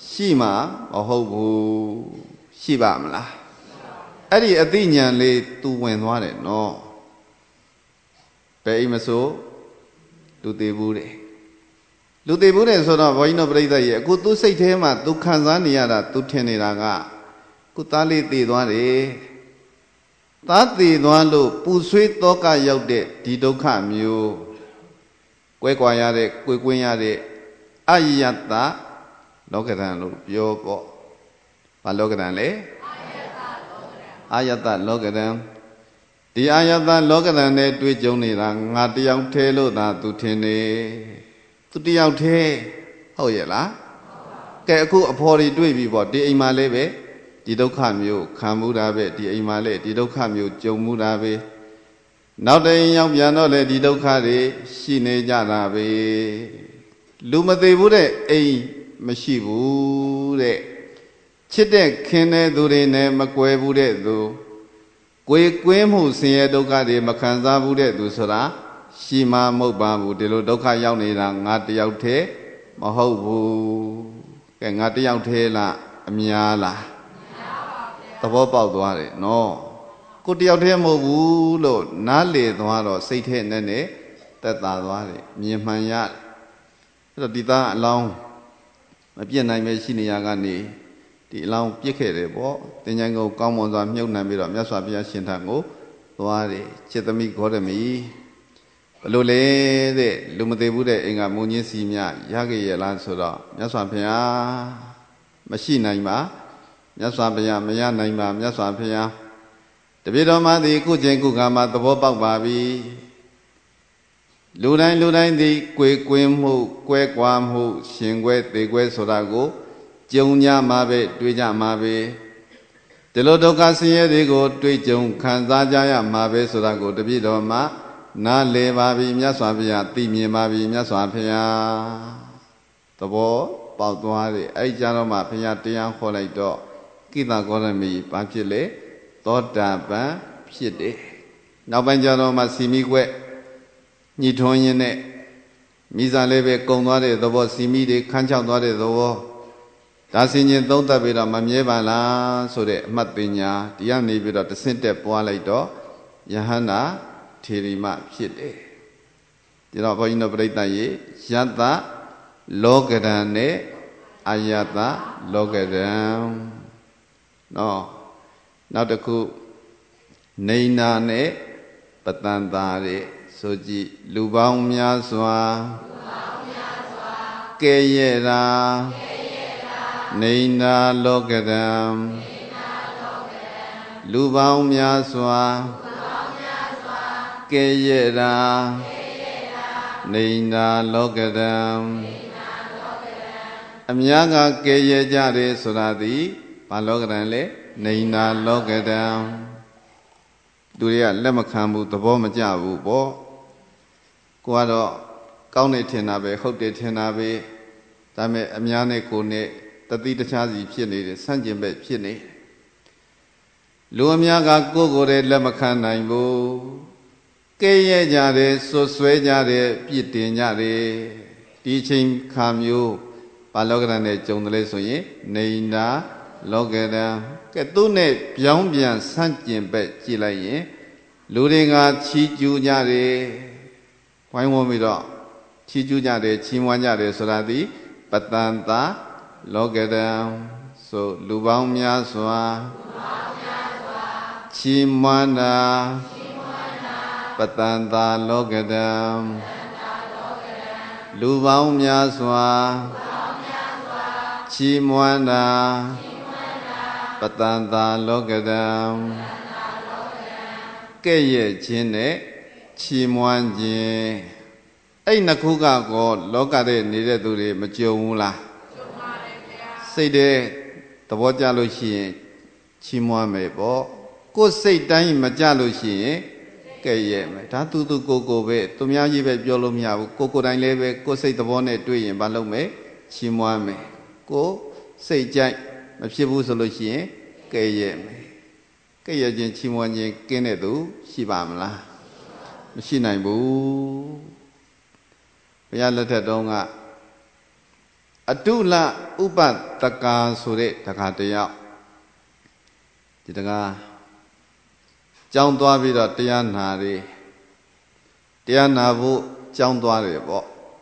ရှိမှမဟုတ်ဘူးရှိပါမလားအဲ့ဒီအသိဉာဏ်လေးသူဝင်သွားတယ်နော်ဘယ်အိမ်မဆိုလူသေးဘူးတယ်လူသေးဘူးတယ်ဆိုတော့ဘုန်းကြီးတို့ပြိဿရဲ့အခုသူစိတ်ထဲမှာသူခံစားနေရတာသူထင်နေတာကခုသားလေးသေသွားတယ်သားသေသွားလို့ပူဆွေးတောကရောက်တဲ့ဒီဒုက္ခမျိုးကွဲကွာရတဲ့ကွေကွင်းရတဲ့အယတ္တလောကဓာတ်လို့ပြောပေါ့ဘာလောကဓာတ်လဲအာယတ္တလောကဓာတ်ဒီအာယတ္တလောကဓာတ်နဲ့တွေ့ကြုံနေတာငါတယောက်သေးလို့သာသူထင်နေသူတယောက်သေးဟုတ်ရဲ့လားကဲအခုအဖော်တွေတွေ့ပြီပေါ့ဒီအိမ်မှာလေးပဲဒီဒုက္ခမျိုးခံမှုတာပဲဒီအိမ်မှာလေးဒီဒုက္ခမျိုးကြုံမှုတာပဲနောက်တရင်ရောက်ပြန်တော့လေဒီဒုက္ခတွေရှိနေကြတာပဲလူမသေးဘူးတဲ့အိမ်မရှိဘူးတဲ့ချစ်တဲ့ခင်တဲ့သူတွေနဲ့မကွယ်ဘူးတဲ့သူကိုယ်ကွင်းမှုဆင်းရဲဒုက္ခတွေမခံစားဘူးတဲ့သူဆိုတာရှိမှမဟုတ်ပါဘူးဒီလိုဒုက္ခရောက်နေတာငါတယောက်တည်းမဟုတ်ဘူးကဲငါတယောက်တည်းလားအများလားသဘောပေါက်သွားတယ်နော်ကိုတယောက်တည်းမဟုတ်ဘူးလို့နားလေသွားတော့စိတ်ထဲနဲ့တက်တာသွားတယ်မြင်မှန်ရတယ်အဲ့တော့ဒီသားအလောင်းမပြည့်နိုင်ပဲရှိနေရကနေဒီအလောင်းပြစ်ခဲ့တယ်ပေါ့တင်ချိုင်းကိုကောင်းမွန်စွာမြုပ်နှံပြီးတော့မြတ်စွာဘုရားရှင်ထံကိုသွားတယ်จิตသမီးဂေါတမီဘလို့လဲတဲ့လူမသေးဘူးတဲ့အင်္ဂါမုံကြီးစီမြရခဲ့ရလားဆိုတော့မြတ်စွာဘုရားမရှိနိုင်ပါမြတ်စွာဘုရားမရနိုင်ပါမြတ်စွာဘုရားတပည့်တော်မသည်ခုချိန်ခုခါမှာသဘောပေါက်ပါပြီလူတိုင်းသည်ကိုယ်ကွင်းမှုကွဲကွာမှုရှင်ကွဲသေးကွဲဆိုတာကိုကြုံကြမှာပဲတွေ့ကြမှာပဲဒီလိုဒုက္ခဆင်းရဲတွေကိုတွေ့ကြုံခံစားကြရမှာပဲဆိုတာကိုတပည့်တော်မှာနားလည်ပါပြီမြတ်စွာဘုရားသိမြင်ပါပြီမြတ်စွာဘုရားသဘောပေါက်သွားတယ်အဲ့ကြတော့မှဘုရားတရားခေါ်လိုက်တော့ကိတ္တဂေါတမီဘာဖြစ်လဲသောတာပန်ဖြစ်တယ်နောက်ပိုင်းကျတော့မှစီမီကွက်ညှိထွန်းရင်းနဲ့မိစားလေးပဲကုံသွားတဲ့သဘောစီမီတွေခန်းချောက်သွားတဲ့သဘောဒါဆင်ញင်သုံးသပ်ပြီးတော့မမြဲပါလားဆိုတဲ့အမှတ်ပညာဒီကနေပြီးတော့တဆင့်တက်ပွားလိုက်တော့ယဟန္တာထေရီမဖြစ်တယ်ဒီတော့ဘုန်းကြီးတို့ပြိဿရေယတ္တလောကဓာတ်နဲ့အာယတ္တလောကဓာတ်နောက်တစ်ခုနေနာနဲ့ပတန်တာတဲ့ဆိုကြည့်လူပေါင်းများစွာကဲ့ရဲ့တာနေနာလောကဓာတ်လူပေါင်းများစွာကဲ့ရဲ့တာနေနာလောကဓာတ်အများကကဲ့ရဲ့ကြတယ်ဆိုတာဒီဘာလောကဓာတ်လဲနေနာလောကဓာတ်သူတွေကလက်မခံဘူးသဘောမကျဘူးပေါ့ကိုကတော့ကောင်းနေထင်တာပဲဟုတ်တယ်ထင်တာပဲဒါပေမဲ့အများနဲ့ကိုနဲ့တတိတခြားစီဖြစ်နေတယ်ဆန့်ကျင်ဘက်ဖြစ်နေလူအများကကိုယ်ယ်လက်မခံနိုင်ဘူးကဲ့ရဲ့ကြတယ်ဆွဆွဲကြတယ်ပြစ်တင်ကြတယ်ဒီချိန်ခါမျိုးဘာလောကဓာတ်နဲ့ကြုံတယ်လဲဆိုရင်နေနာလောကဓာတ်ကဲသူနဲ့ပြောင်းပြန်ဆန့်ကျင်ဘက်ကြည့်လိုက်ရင်လူတွေကချီးကျူးကြတယ်ဝိုင်းဝန်းပြီးတော့ချီးကျူးကြတယ်ချီးမွမ်းကြတယ်ဆိုတာဒီပတန်တာလောကဓာတ်ဆိုလူပေါင်းများစွာချီးမွမ်းတာပတန်တာလောကဓာတ်လူပေါင်းများစွာချီးမွမ်းတာပတန်တာလောကဓာတ်ကဲ့ရဲ့ခြင်းနဲ့ချီးမွမ်းခြင်းအဲ့နှစ်ခုကကောလောကထဲနေတဲ့သူတွေမကြုံဘူးလားကြုံပါတယ်ဗျာစိတ်တဲ့သဘောကျလို့ရှိရင်ချီးမွမ်းမယ်ပေါ့ကိုယ်စိတ်တိုင်းမကြလို့ရှိရင်ကဲ့ရဲ့မယ်ဒါသူကိုပဲသူများကြီးပဲပြောလို့မရဘူးကိုယ်တိုင်လည်းပဲကိုယ်စိတ်သဘောနဲ့တွေ့ရင်ဘာလုပ်မယ်ချီးမွမ်းမယ်ကိုစိတ်ကြိုက်မဖြစ်ဘူးဆိုလို့ရှိရင်ကဲ့ရဲ့မယ်ကဲ့ရဲ့ခြင်းချီးမွမ်းခြင်းကင်းတဲ့သူရှိပါမလားမရှိနိုင်ဘူးဘုရားလက်ထက်တုန်းက Atula upat taka sure taka taya di tengah jauh tua bida tian hari tian nabu jauh tua rebo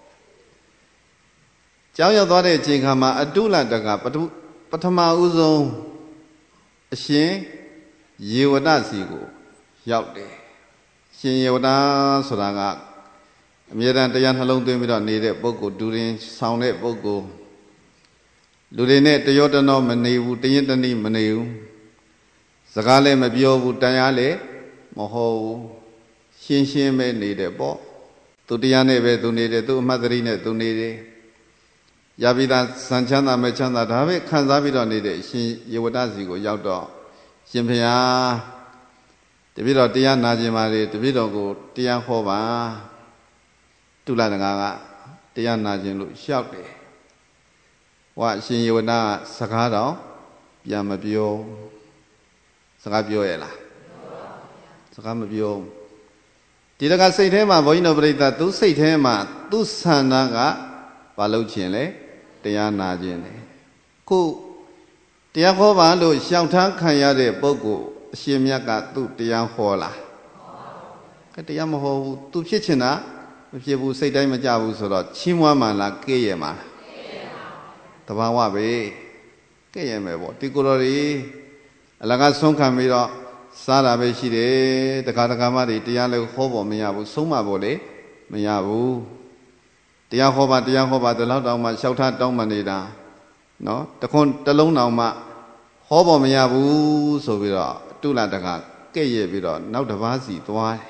jauh ya tua re jika ma atula taka pertama uzung sih yewada siku yau deh sih yewada suranga Miran tiyan halong tu mira nire poko durin saune poko durine tiyo tano meniu tiyin tani meniu sekali mebio bu tayale moho shin me nire po tu tiyane be tu nire tu madri ne tu nire yabida sanchanda me chanda dhabe khansa bida nire shin yewada si ko yau do shin phaya tebiro tiyan naji mari tebiro ko tiyan ho ba Tula dengan dia najin lu siap deh. Wah sih yuna sekarang yang mabio sekarang lah. Sekarang mabio. Tidak kan saya tema boleh nak berita tu saya tema tu sana ka balau cile dia najin. Ku dia kau balu siang thang kaya deh bogu siamnya ka tu dia kau lah. Dia mahu tu cina. Mesti bu saya dah macam bu surat, cima mana kaya mana, tapi apa be, kaya mana? Tikurori, alangan song kami ro, sara be sih dekat mari tiang le khobo menyabu, soma boleh menyabu, tiang khoba terlalu dah mak syautat dah mana dah, no, tekon telung dah mak khobo menyabu, so bira, tu lah dekat kaya bira, nak dah bahasi tuai.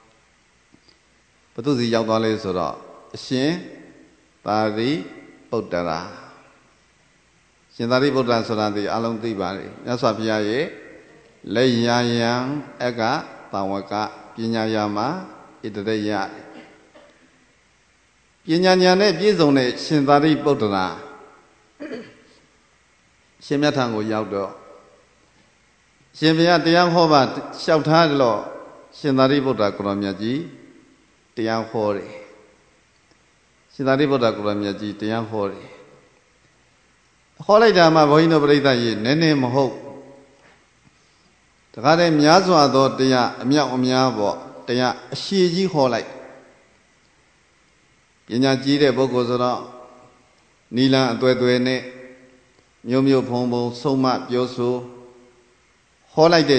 Betul sih jauh dalai surah. Shin tari Buddha. Shin tari Buddha surah di alam tiba ni. Nyasa piye layang eka tawaka pinyayama idreya. Pinyanya ne piezong ne shin tari Buddha. Shin mya thang ko yau do. Shin piya tiang ho ba xiao tha lo shin tari Buddha ko mya ji tiang hore, sidari bodoh kalau miaji tiang hore. Hore jama boleh no berita ye, nene mohok. Terkadang miazu ado tiang miak bo tiang siji hore. Pinya jire bogo zora, nila tuai ne, mio pongbo soma piosu. Hore de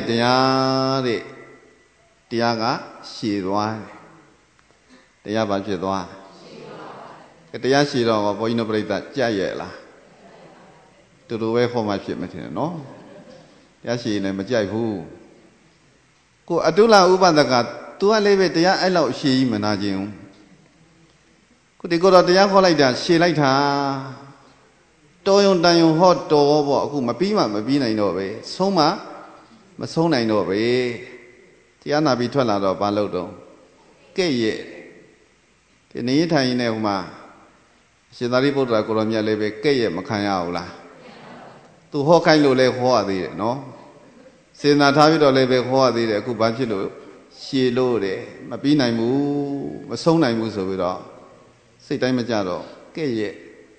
tiang ga siruan. Dia baca doa. Ketika siro boleh no berita jaya lah. Tu dua kau macam macam no. Dia sih ni macam itu. Ku adulah uban dekat. Tu alih dia elau sih mana jeng. Ku dikora dia kau lagi dah sih lagi dah. Toyong tayong hot to bo. Ku mapi nai no be. Soma masong nai no be. Dia nabi tuan lah do balau do. Kaya. Ini thai ini cuma sedari putra kolomnya lebih kaya makanya ulah. Tu hokai lo le hoa di no. Sena thai itu lebih hoa di aku baca lo si lo de. Tapi nai mu, masong nai mu sebira. Sedai macam lo kaya.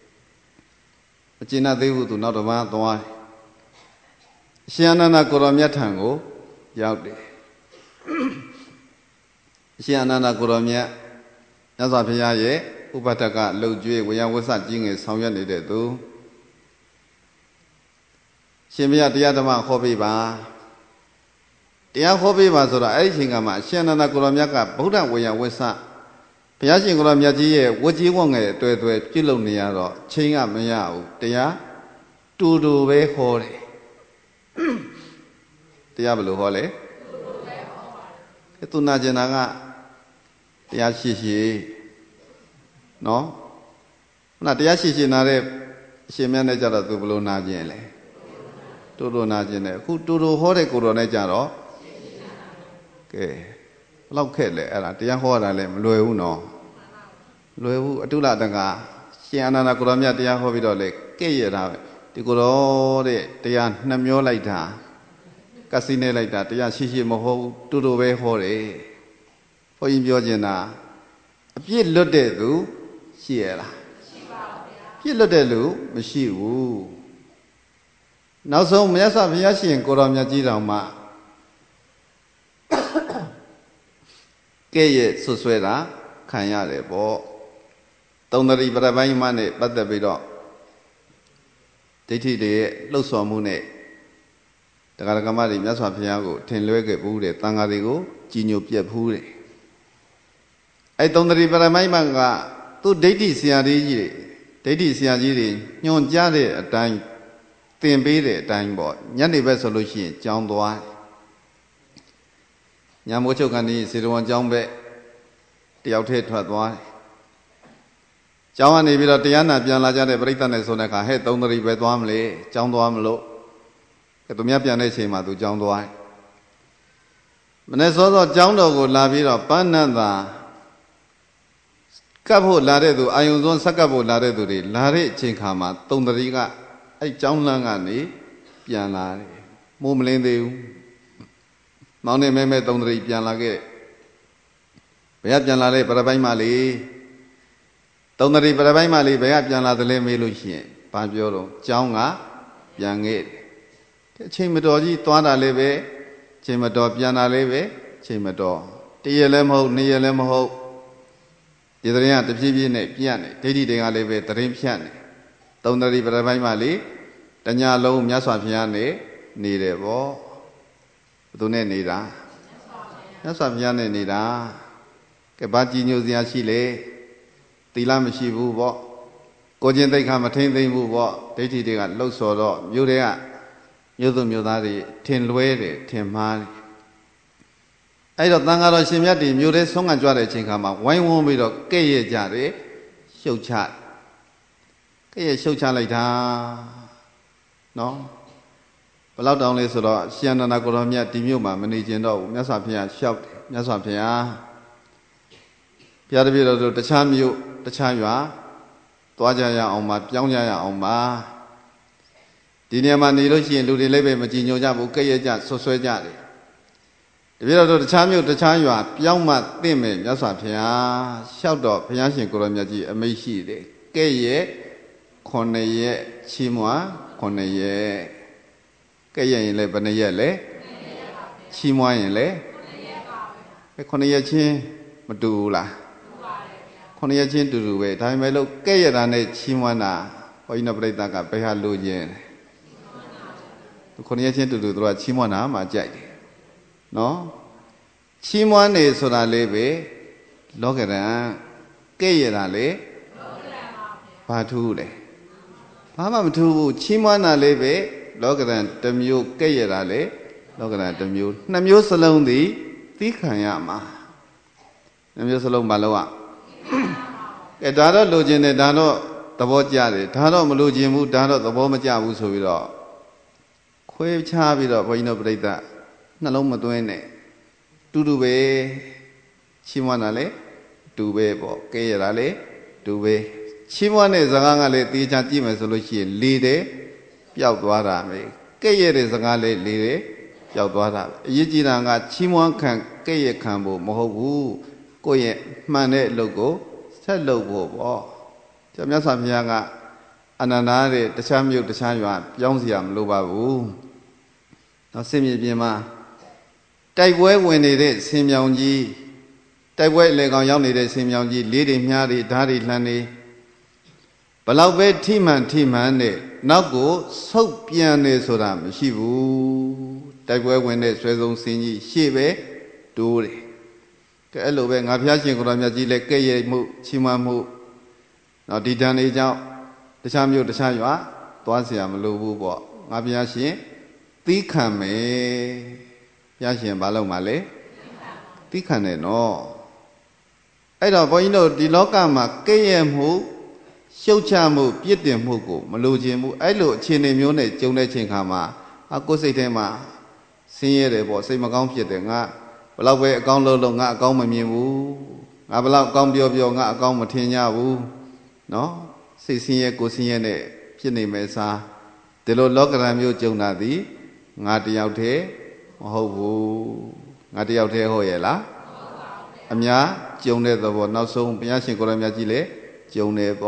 Macam nanti tu nak doa doa. Siapa nak kolomnya tanggo jauh de. Siapa nak kolomnya Nyasa piya ye upataka laujue waya wasa jinge sangya ni de tu. Siapa dia dama hobi ba. Dia hobi ba sura ai singa ma siapa nak kolomnya ka Buddha waya wasa. Piya sing kolomnya je waji wong ye tuai pilong ni ya ro cinga maya u. Dia tudu be hole. Dia belum hole. Itu najenanga. Dia sisi, no, na dia sisi nare, siapa ni cara tu belum najen le, turu najen le, ku turu hore kuru ni cara, ke, lau ke le, era dia hore le, lueu no, lueu, tu lah dengar, siapa nak kurangnya dia hore itu le, ke ye dah, di kuru le, dia namyo lagi dah, kasih lagi dah, dia sisi mahu turu be hore. Kau ini biar je na, biar lode tu siapa lah. ပြစ်လွတ်တဲ့လူမရှိဘူးနောက်ဆုံးမြတ်စွာဘုရားရှင်ကိုတော်မြတ်ကြီးတော်မှာကဲ့ရဲ့ဆွဆွဲတာခံရတယ်ပေါ့သုံးတရီပရပိုင်းမှနဲ့ပတ်သက်ပြီးတော့ဒိဋ္ဌိတွေရဲ့လှုပ်ဆော်မှုနဲ့တရားဓမ္မတွေမြတ်စွာဘုရားကိုထင်လွဲခဲ့ဘူးတဲ့တန်ဃာတွေကိုကြီးညိုပြက်ဘူးတဲ့အဲ့သုံးတရီပရပိုင်းမှကသူဒိဋ္ဌိဆရာကြီးတွေဒိဋ္ဌိဆရာကြီးတွေညွှန်ကြားတဲ့အတိုင်းသင်ပေးတဲ့အတိုင်းပေါ့ညနေဘက်ဆိုလို့ရှိရင်ကြောင်းသွားညမိုးချုပ်ကနေစေတဝန်ကြောင်းဘက်တယောက်တည်းထွက်သွားကျောင်းကနေပြီးတော့တရားနာပြန်လာကြတဲ့ပြိဿနဲ့ဆိုတဲ့အခါဟဲ့သုံးတရီပဲသွားမလဲကျောင်းသွားမလို့သူများပြန်တဲ့အချိန်မှာသူကျောင်းသွားမနေ့စောစောကျောင်းတော်ကိုလာပြီးတော့ပန်းနန္တာကပ်ဖို့လာတဲ့သူအာယုံစွန်းဆက်ကပ်ဖို့လာတဲ့သူတွေလာတဲ့အချိန်ခါမှာသုံးတရီကအဲ့ကျောင်းလမ်းကနေပြန်လာတယ်မိုးမလင်းသေးဘူးမောင်နေမဲသုံးတရီပြန်လာခဲ့ဘယ်ကပြန်လာလဲပရပိုင်းမလေးသုံးတရီပရပိုင်းမလေးဘယ်ကပြန်လာသလဲမေးလို့ရှိရင်ဘာပြောတော့ကျောင်းကပြန်ခဲ့အချိန်မတော်ကြီးသွားတာလည်းပဲအချိန်မတော်ပြန်တာလည်းပဲအချိန်မတော်တရက်လည်းမဟုတ်နှစ်ရက်လည်းမဟုတ်ဒီတရင်ကတဖြည်းဖြည်းနဲ့ပြန့်နေဒိဋ္ဌိတွေကလည်းပဲတရင်ဖြန့်နေသုံးတရီပရပိုင်းမလေးတညလုံးမြတ်စွာဘုရားနဲ့နေတယ်ပေါ့ဘယ်သူနဲ့နေတာမြတ်စွာဘုရားနဲ့နေတာကဲဘာကြည်ညိုစရာရှိလေသီလမရှိဘူးပေါ့ကိုချင်းသိက္ခာမထိမ့်သိမ့်ဘူးပေါ့ဒိဋ္ဌိတွေကလှုပ်ဆော်တော့မြို့တွေကမြို့သူမြို့သားတွေထင်လွဲတယ်ထင်မှားတယ်အဲ့တော့တန်ဃာတော်ရှင်မြတ်တွေမြို့ထဲဆုံးကကြွတဲ့အချိန်ခါမှာဝိုင်းဝန်းပြီးတော့ကဲ့ရဲ့ကြတယ်ရှုတ်ချကဲ့ရဲ့ရှုတ်ချလိုက်တာနော်ဘယ်လောက်တောင်လဲဆိုတော့ရှင်နန္ဒကိုရောမြတ်ဒီမြို့မှာမနေကျင်တော့ဘူးမြတ်စွာဘုရားလျှောက်တယ်မြတ်စွာဘုရားဘုရားတပည့်တော်တို့တခြားမြို့တခြားရွာသွားကြရအောင်ပါပြောင်းကြရအောင်ပါဒီနေရာမှာနေလို့ရှိရင်လူတွေလည်းပဲမကြည်ညိုကြဘူးကဲ့ရဲ့ကြဆွဆွဲကြတယ်တပည့်တော်တို့တခြားမြို့တခြားရွာပြောင်းမှသိမယ်မြတ်စွာဘုရားလျှောက်တော့ဘုရားရှင်ကိုရောမြတ်ကြီးအမိန့်ရှိတယ်ကဲ့ရဲ့9ရက်ချီးမွမ်း9ရက်ကဲ့ရဲ့ရင်လည်းဘယ်နှရက်လဲချီးမွမ်းရင်လည်း9ရက်ချင်းမတူဘူးလား9ရက်ချင်းတူတူပဲဒါပေမဲ့လို့ကဲ့ရဲ့တာနဲ့ချီးမွမ်းတာဘုန်းကြီးတို့ပြိဿကဘယ်ဟာလိုချင်9ရက်ချင်းတူတူတို့ကချီးမွမ်းတာမှကြိုက်တယ်နော်ချီးမွမ်းနေဆိုတာလေးပဲလောကရန်ကဲ့ရဲ့တာလေဘာထူးလဲဘာမှမထူးဘူးချီးမွမ်းတာလေးပဲလောကရန်တစ်မျိုးကဲ့ရဲ့တာလေလောကရန်တစ်မျိုးနှစ်မျိုးစလုံးသည်သီးခံရမှာနှစ်မျိုးစလုံးမလို့ကဲဒါတော့လိုချင်တယ်ဒါတော့သဘောကျတယ်ဒါတော့မလိုချင်ဘူးဒါတော့သဘောမကျဘူးဆိုပြီးတော့ခွဲခြားပြီးတော့ဘုန်းကြီးတို့ပြိဿနှလုံးမသွင်းနဲ့တူတူပဲချီးမွမ်းတာလေတူပဲပေါ့ကဲရတာလေတူပဲချီးမွမ်းတဲ့စကားကလည်းတေချာကြည့်မယ်ဆိုလို့ရှိရင်လေတယ်ပျောက်သွားတာပဲကဲရတဲ့စကားလည်းလေတယ်ပျောက်သွားတာအရေးကြီးတာကချီးမွမ်းခံကဲရခံဖို့မဟုတ်ဘူးကိုယ့်ရဲ့မှန်တဲ့အလုပ်ကိုဆက်လုပ်ဖို့ပေါ့ကျမြတ်စွာဘုရားကအနန္တတဲ့တခြားမြို့တခြားရွာပြောင်းเสียမလိုပါဘူးနောက်စင်မြေပြင်မှာတိုက်ပွဲဝင်နေတဲ့ဆင်မြောင်ကြီးတိုက်ပွဲအလေကောင်ရောက်နေတဲ့ဆင်မြောင်ကြီးလေးတွေမြားတွေဓာတ်တွေလှမ်းနေဘလောက်ပဲထိမှန်နဲ့နောက်ကိုဆုတ်ပြန်နေဆိုတာမရှိဘူးတိုက်ပွဲဝင်တဲ့ဆွဲဆုံးဆင်ကြီးရှေ့ပဲတိုးတယ်ကဲအဲ့လိုပဲငါဖျားရှင်ကိုတော်မြတ်ကြီးလည်းကဲ့ရဲ့မှုချီးမွမ်းမှုနောက်ဒီတန်လေးကြောင့်တခြားမြို့တခြားရွာသွားเสียမလိုဘူးပေါ့ငါဖျားရှင်သီးခံမယ်ဘုရားရှင်ဘာလို့မှလဲသီးခံတယ်နော်အဲ့တော့ဘုန်းကြီးတို့ဒီလောကမှာကဲ့ရဲ့မှုရှုတ်ချမှုပြစ်တင်မှုကိုမလိုချင်ဘူးအဲ့လိုအခြေအနေမျိုးနဲ့ကြုံတဲ့ချိန်ခါမှာကိုယ်စိတ်ထဲမှာဆင်းရဲတယ်ပေါ့စိတ်မကောင်းဖြစ်တယ်ငါဘလောက်ပဲအကောင်းလို့ငါအကောင်းမမြင်ဘူးငါဘလောက်အကောင်းပြောငါအကောင်းမထင်ကြဘူးနော်စိတ်ဆင်းရဲကိုယ်ဆင်းရဲနဲ့ဖြစ်နေမယ်စားဒီလိုလောကရန်မျိုးကြုံတာသည်ငါတယောက်တည်းမဟုတ်ဘူးငါတယောက်တည်းဟုတ်ရဲ့လားအများကြုံတဲ့သဘောနောက်ဆုံးဘုရားရှင်ကိုရမြတ်ကြီးလည်းကြုံတယ်ပေါ့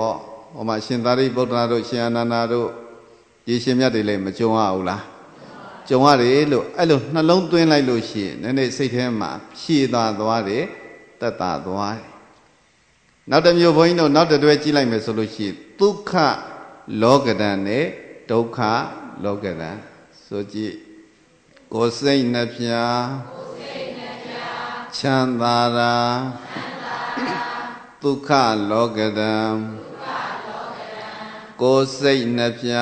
ဟောမှာရှင်သာရိပုတ္တရာတို့ရှင်အနန္ဒာတို့ဒီရှင်မြတ်တွေလည်းမကြုံရဘူးလားကြုံရတယ်လို့အဲ့လိုနှလုံးသွင်းလိုက်လို့ရှိရင်နည်းနည်းစိတ်ထဲမှာဖြည့်သွားတယ်တက်တာသွားတယ်နောက်တစ်မျိုးဘုန်းကြီးတို့နောက်တစ်တွဲကြည့်လိုက်မယ်ဆိုလို့ရှိရင်ဒုက္ခလောကဓာတ်နဲ့ဒုက္ခလောကဓာတ်ဆိုကြည့်ကိုယ်စိတ်နှပြချမ်းသာတာဒုက္ခလောကဓာတ်ကိုယ်စိတ်နှပြ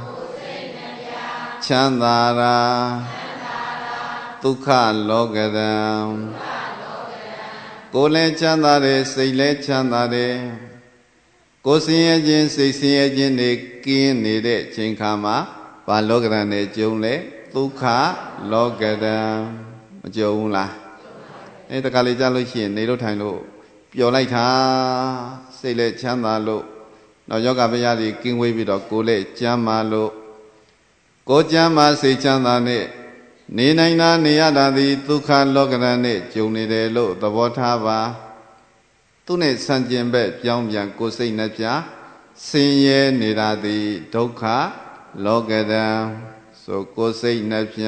ချမ်းသာတာဒုက္ခလောကဓာတ်ကိုယ်လည်းချမ်းသာတယ်စိတ်လည်းချမ်းသာတယ်ကိုယ်ဆင်းရဲခြင်းစိတ်ဆင်းရဲခြင်းတွေကင်းနေတဲ့ချိန်ခါမှာဘာလောကဓာတ်နဲ့ကြုံလဲဒုက္ခလောကဓာတ်မကြုံဘူးလားတခါလေကြားလို့ရှိရင်နေလို့ထိုင်လို့ပျော်လိုက်တာစိတ်လည်းချမ်းသာလို့နောက်ယောဂဗျာတွေကင်းဝေးပြီးတော့ကိုယ်လည်းကျမ်းမာလို့ကိုယ်ကျမ်းမာစိတ်ချမ်းသာနဲ့နေနိုင်တာနေရတာသည်ဒုက္ခလောကဓာတ်နဲ့ကြုံနေတယ်လို့သဘောထားပါသူနဲ့ဆန့်ကျင်ဘက်ပြောင်းပြန်ကိုယ်စိတ်နှပြဆင်းရဲနေတာသည်ဒုက္ခလောကဓာတ်ဆိုကိုယ်စိတ်နှပြ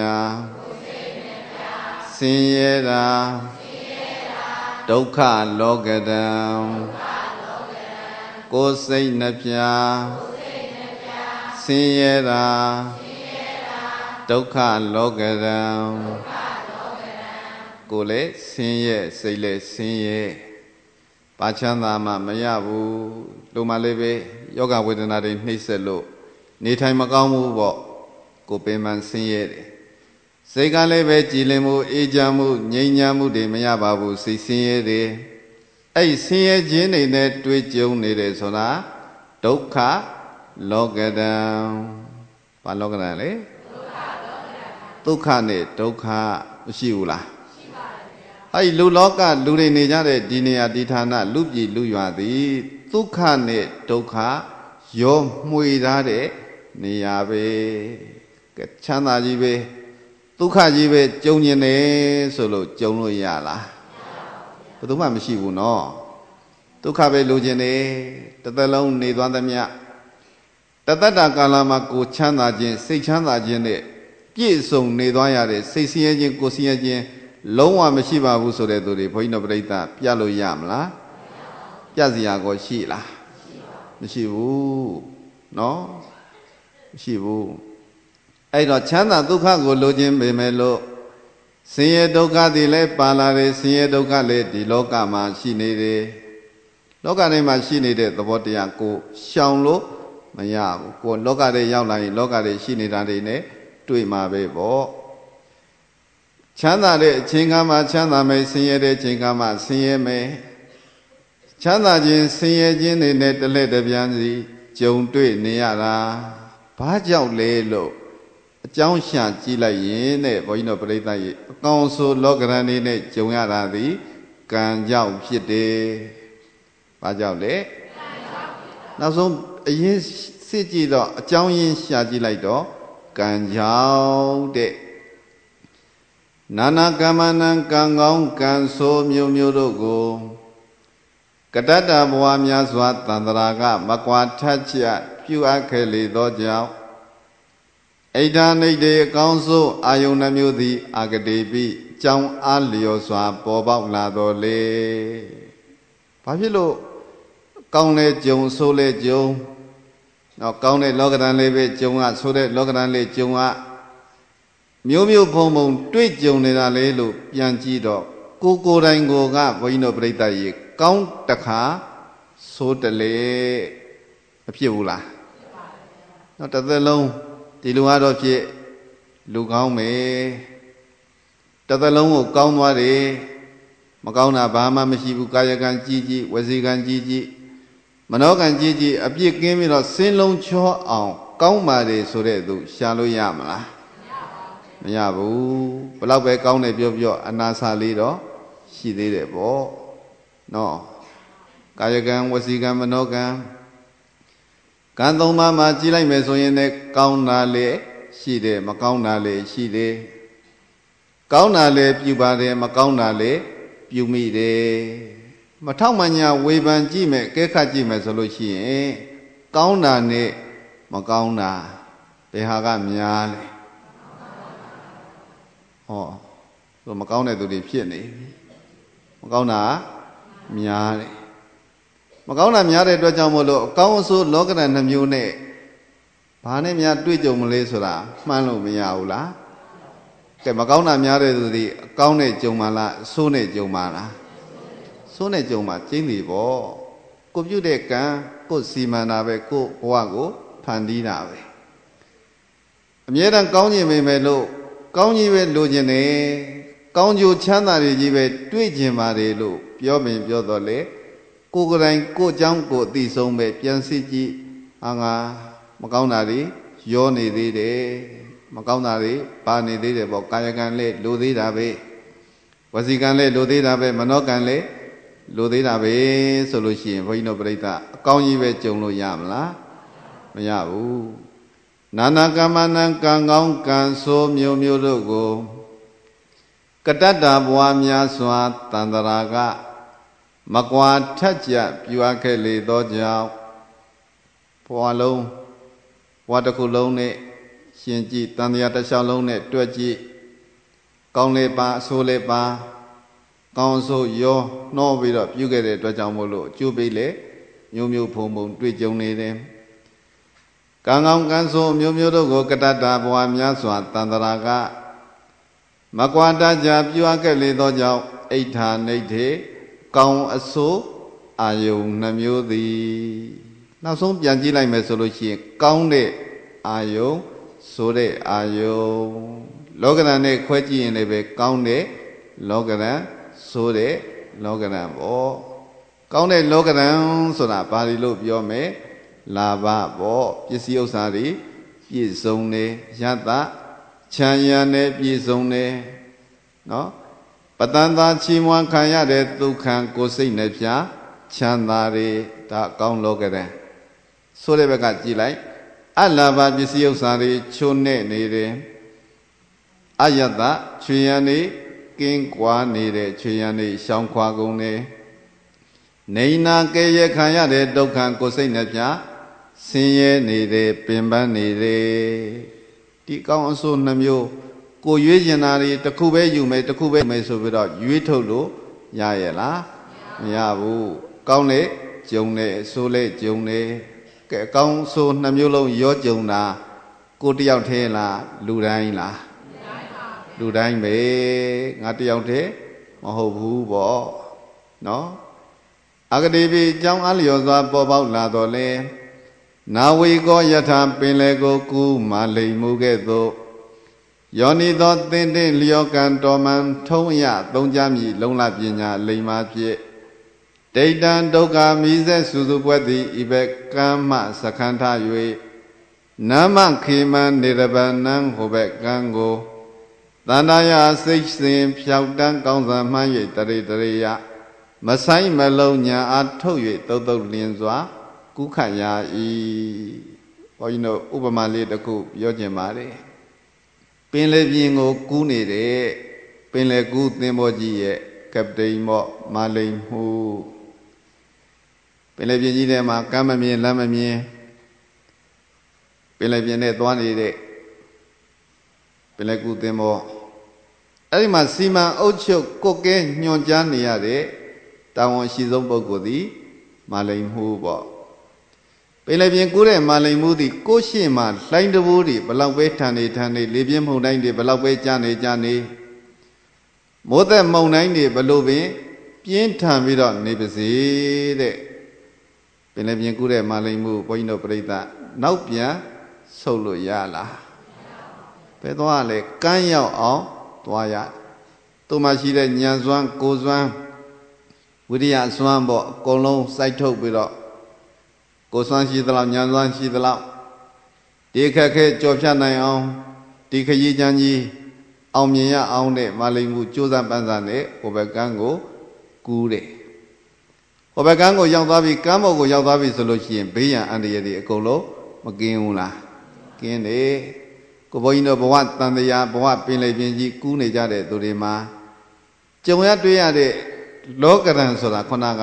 ဆင်းရဲတာဒုက္ခလောကဓာတ်ကိုယ်စိတ်နှပြဆင်းရဲတာဒုက္ခလောကဓာတ်ကိုယ်လည်းဆင်းရဲစိတ်လည်းဆင်းရဲပါချမ်းသာမှမရဘူးလူမှလည်းပဲယောဂဝေဒနာတွေနှိမ့်ဆက်လို့နေထိုင်မကောင်းဘူးပေါ့ကိုယ်ပင်ပန်းဆင်းရဲတယ်စိတ်ကလည်းပဲကြည်လင်မှုအေးချမ်းမှုငြိမ်းချမ်းမှုတွေမရပါဘူးစိတ်ဆင်းရဲတယ်အဲ့ဆင်းရဲခြင်းတွေနဲ့တွေ့ကြုံနေတယ်ဆိုတာဒုက္ခလောကဓာတ်ဘာလောကဓာတ်လဲဒုက္ခနဲ့ဒုက္ခမရှိဘူးလားရှိပါတယ်ဗျာအဲ့လူလောကလူတွေနေကြတဲ့ဒီနေရာဒီဌာနလူပြည်လူရွာသည်ဒုက္ခနဲ့ဒုက္ခရောမှွေထားတဲ့နေရာပဲချမ်းသာကြီးပဲဒုက္ခကြီးပဲကြုံနေတယ်ဆိုလို့ကြုံလို့ရလားဘယ်သူမှမရှိဘူးနော်ဒုက္ခပဲလိုချင်တယ်တစ်သက်လုံးနေသွားသမျှတသက်တာကာလမှာကိုချမ်းသာခြင်းစိတ်ချမ်းသာခြင်းနဲ့ပြည့်စုံနေသွားရတဲ့စိတ်ဆင်းရဲခြင်းကိုယ်ဆင်းရဲခြင်းလုံးဝမရှိပါဘူးဆိုတဲ့သူတွေဘုန်းကြီးတို့ပြိဿပြလို့ရမလားပြစရာကိုရှိလားမရှိဘူးနော်မရှိဘူးအဲ့တော့ချမ်းသာဒုက္ခကိုလိုချင်ပေမဲ့လို့ဆင်းရဲဒုက္ခတွေလည်းပါလာတယ်ဆင်းရဲဒုက္ခလည်းဒီလောကမှာရှိနေတယ်လောကထဲမှာရှိနေတဲ့သဘောတရားကိုရှောင်လို့မရဘူးကိုလောကထဲရောက်လာရင်လောကထဲရှိနေတာတွေနဲ့တွေ့မှာပဲပေါ့ချမ်းသာတဲ့အချိန်ကမှချမ်းသာမယ်ဆင်းရဲတဲ့အချိန်ကမှဆင်းရဲမယ်ချမ်းသာခြင်းဆင်းရဲခြင်းတွေနဲ့တလဲတပြန်စီကြုံတွေ့နေရတာဘာကြောင့်လဲလို့အကြောင်းရှာကြည့်လိုက်ရင်တဲ့ဘုန်းကြီးတို့ပြိဿရဲ့အကောင်ဆိုလောကရန်နေနဲ့ကြုံရတာသည်ကံကြောင့်ဖြစ်တယ်ဘာကြောင့်လဲနောက်ဆုံးအရင်စစ်ကြည့်တော့အကြောင်းရင်းရှာကြည့်လိုက်တော့ကံကြောင့်တဲ့နာနာကမ္မနံကံကောင်းကံဆိုးမျိုးမျိုးတို့ကိုကတ္တတဘဝများစွာတန္တရာကမကွာထက်ချက်ပြုအပ်ခဲ့လေသောကြောင့်ဣဒာနိတ်တေအကောင်းဆိုးအာယုန်နှမျိုးသည်အာဂတိပိကြောင်းအားလျော်စွာပေါ်ပေါက်လာတော်လေဘာဖြစ်လို့ကောင်းလဲကြုံဆိုးလဲကြုံတော့ကောင်းတဲ့လောကဓာတ်လေးပဲကြုံရဆိုတဲ့လောကဓာတ်လေးကြုံရမျိုးမျိုးဖုံဖုံတွေ့ကြုံနေတာလေလို့ပြန်ကြည့်တော့ကိုယ်တိုင်ကိုကဘုန်းကြီးတို့ပြိဿရေကောင်းတခါဆိုးတလေမဖြစ်ဘူးလားတော့တစ်သက်လုံးဒီလူကတော့ဖြစ်လူကောင်းမယ်တစ်သက်လုံးကိုကောင်းသွားတယ်မကောင်းတာဘာမှမရှိဘူးကာယကံကြီးကြီးဝစီကံကြီးကြီးမနောကံကြီးကြီးအပြစ်ကင်းပြီးတော့စင်းလုံးချောအောင်ကောင်းပါတယ်ဆိုတဲ့သူရှာလို့ရမလားမရဘူးဘလောက်ပဲကောင်းတယ်ပြောပြောအနာစာလေးတော့ရှိသေးတယ်ပေါ့နော်ကာယကံဝစီကံမနောကံကံသုံးပါးမှာကြည့်လိုက်မယ်ဆိုရင်လည်းကောင်းတာလည်းရှိတယ်မကောင်းတာလည်းရှိတယ်ကောင်းတာလည်းပြုပါတယ်မကောင်းတာလည်းပြုမိတယ်မထောက်မညာဝေဖန်ကြည့်မယ်ကဲခတ်ကြည့်မယ်ဆိုလို့ရှိရင်ကောင်းတာနဲ့မကောင်းတာဘယ်ဟာကများလဲဟောသူမကောင်းတဲ့သူတွေဖြစ်နေမကောင်းတာများတယ်မကောင်းတာများတဲ့အတွက်ကြောင့်မို့လို့အကောင်းအဆိုးလောကဓာတ်နှမျိုးနဲ့ဘာနဲ့များတွေ့ကြုံမလဲဆိုတာမှန်းလို့မရဘူးလားကဲမကောင်းတာများတဲ့သူတွေအကောင်းနဲ့ကြုံမှလားအဆိုးနဲ့ကြုံမှလားဆိုးနဲ့ကြုံမှကျင်းပြီပေါ့ကိုပြုတဲ့ကံကိုစီမံတာပဲကိုဘဝကိုဖန်တီးတာပဲအမြဲတမ်းကောင်းခြင်းပဲမဲ့လို့ကောင်းကြီးပဲလိုချင်တယ်ကောင်းကျိုးချမ်းသာတွေကြီးပဲတွေ့ကျင်ပါတယ်လို့ပြောပင်ပြောတော့လေကိုယ်ကိုယ်တိုင်ကိုယ်เจ้าကိုယ်အသိဆုံးပဲပြန်စစ်ကြည့်ဟာငါမကောင်းတာတွေရောနေသေးတယ်မကောင်းတာတွေပါနေသေးတယ်ပေါ့ကာယကံလည်းလိုသေးတာပဲဝစီကံလည်းလိုသေးတာပဲမနောကံလည်းလိုသေးတာပဲဆိုလို့ရှိရင်ဘုန်းကြီးတို့ပြိဿအကောင်းကြီးပဲကြုံလို့ရမလားမရဘူးနာနာကမ္မနံကံကောင်းကံဆိုးမျိုးမျိုးတို့ကိုကတ္တတာဘဝများစွာတန္တရာကမကွာထက်ကြပြုအပ်ခဲ့လေသောကြောင့်ဘဝလုံးဘဝတစ်ခုလုံးနဲ့ရှင်ကြည်တန်တရားတစ်လျှောက်လုံးနဲ့တွက်ကြည့်ကောင်းလေပါအဆိုးလေပါကောင်းဆိုးရောနှောပြီးတော့ပြုခဲ့တဲ့အတွက်ကြောင့်မို့လို့အကျိုးပေးလေမျိုးမျိုးဖုံဖုံတွေ့ကြုံနေတယ်ကံကောင်းကံဆိုးမျိုးမျိုးတို့ကိုကတ္တတာဘဝများစွာတန္တရာကမကွာတကြပြုအပ်ခဲ့လေသောကြောင့်အိဋ္ဌာနိဋ္ဌေကောင်းအဆိုးအာယုံနှမျိုးသည်နောက်ဆုံးပြန်ကြည့်လိုက်မယ်ဆိုလို့ရှိရင်ကောင်းတဲ့အာယုံဆိုတဲ့အာယုံလောကဓာတ်နဲ့ခွဲကြည့်ရင်လည်းပဲကောင်းတဲ့လောကဓာတ်ဆိုတဲ့လောကဓာတ်ပေါ့ကောင်းတဲ့လောကဓာတ်ဆိုတာဘာလို့ပြောမယ်လာဘပေါ့ပစ္စည်းဥစ္စာတွေပြည့်စုံနေယတ္တချမ်းရနဲ့ပြည့်စုံနေနော်ပတန်သာချီးမွမ်းခံရတဲ့ဒုက္ခကိုယ်စိတ်နဲ့ဖြာချမ်းသာတွေဒါကောင်းလောကဓာတ်ဆိုတဲ့ဘက်ကကြည့်လိုက်အလာဘပစ္စည်းဥစ္စာတွေချိုးနဲ့နေတယ်အယတ္တချွေရန်နေကင်းကွာနေတဲ့ချွေရန်နေရှောင်ခွာကုန်နေနေနာကဲရခံရတဲ့ဒုက္ခကိုယ်စိတ်နဲ့ဖြာဆင်းရဲနေတယ်ပင်ပန်းနေတယ်ဒီကောင်းအဆိုးနှမျိုးကိုရွေးကျင်တာတွေတစ်ခုပဲယူမယ်တစ်ခုပဲမယ်ဆိုပြီးတော့ရွေးထုတ်လို့ရရဲ့လားမရဘူးကောင်းလေကြုံတယ်ဆိုလေကြုံတယ်ကဲအကောင်းဆိုးနှမျိုးလုံးရောကြုံတာကိုတယောက်တည်းလားလူတိုင်းလားလူတိုင်းပဲငါတယောက်တည်းမဟုတ်ဘူးပေါ့နော်အဂတိပိကြောင်းအလျော်စွာပေါ်ပေါက်လာတော့လေနာဝေကောယထာပင်လေကိုကူမာလိမ်မှုကဲ့သို့ယောနိသောသင်တဲ့လျောကံတော်မှန်ထုံးရသုံးကြမည်လုံလပညာလိမ္မာဖြစ်ဒိဋ္ဌံဒုက္ခမိစေစုစုပွက်သည်ဤဘက်ကမ္မစခန္ဓာ၍နာမခေမံနေရပနံဟိုဘက်ကံကိုတဏ္ဍာယစိတ်စဉ်ဖြောက်တန်းကောင်းစွာမှန်း၍တရိတရိယမဆိုင်မလုံးညာအားထုတ်၍တုတ်တုတ်လင်းစွာကုခတ်ရာဤဘုန်းကြီးတို့ဥပမာလေးတစ်ခုပြောခြင်းပါတယ်ပင်လေပြင်ကိုကူးနေတဲ့ပင်လေကူးသင်္ဘောကြီးရဲ့ကပတိန်မော့မာလိန်မှုပင်လေပြင်ကြီးထဲမှာကမ်းမမြင်လမ်းမမြင်ပင်လေပြင်နဲ့သွားနေတဲ့ပင်လေကူးသင်္ဘောအဲ့ဒီမှာစီမံအုပ်ချုပ်ကိုကဲညွှန်ကြားနေရတဲ့တာဝန်ရှိဆုံးပုဂ္ဂိုလ်သည်မာလိန်မှုပေါ့ပင်လေပြင်ကူးတဲ့မာလိန်မှုသည်ကိုရှိမှလှိုင်းတဘိုးတွေဘလောက်ပဲထန်နေလေပြင်းမှုန်တိုင်းတွေဘလောက်ပဲကြားနေမိုးသက်မှုန်တိုင်းတွေဘလို့ပင်ပြင်းထန်ပြီးတော့နေပါစေတဲ့ပင်လေပြင်ကူးတဲ့မာလိန်မှုဘုန်းကြီးတို့ပြိဿနောက်ပြန်ဆုတ်လို့ရလားဘယ်သွားလဲကမ်းရောက်အောင်သွားရသူမှရှိတဲ့ဉာဏ်စွမ်းကိုယ်စွမ်းဝိရိယစွမ်းပေါ့အကုန်လုံးစိုက်ထုတ်ပြီးတော့ကိုယ်စွမ်းရှိသလောက်ဉာဏ်စွမ်းရှိသလောက်ဒီခက်ခဲကြော်ဖြတ်နိုင်အောင်ဒီခရီးချမ်းကြီးအောင်မြင်ရအောင်တဲ့မာလိန်မှုကြိုးစားပန်းစားနဲ့ဟိုဘက်ကန်းကိုကူးတယ်ဟိုဘက်ကန်းကိုရောက်သွားပြီကမ်းပေါ်ကိုရောက်သွားပြီဆိုလို့ရှိရင်ဘေးရန်အန္တရာယ်တွေအကုန်လုံးမကင်းဘူးလားကင်းတယ်ကိုဘုန်းကြီးတို့ဘဝတန်တရားဘဝပင်လေပင်ကြီးကူးနေကြတဲ့သူတွေမှာကြုံရတွေ့ရတဲ့လောကရန်ဆိုတာခုနက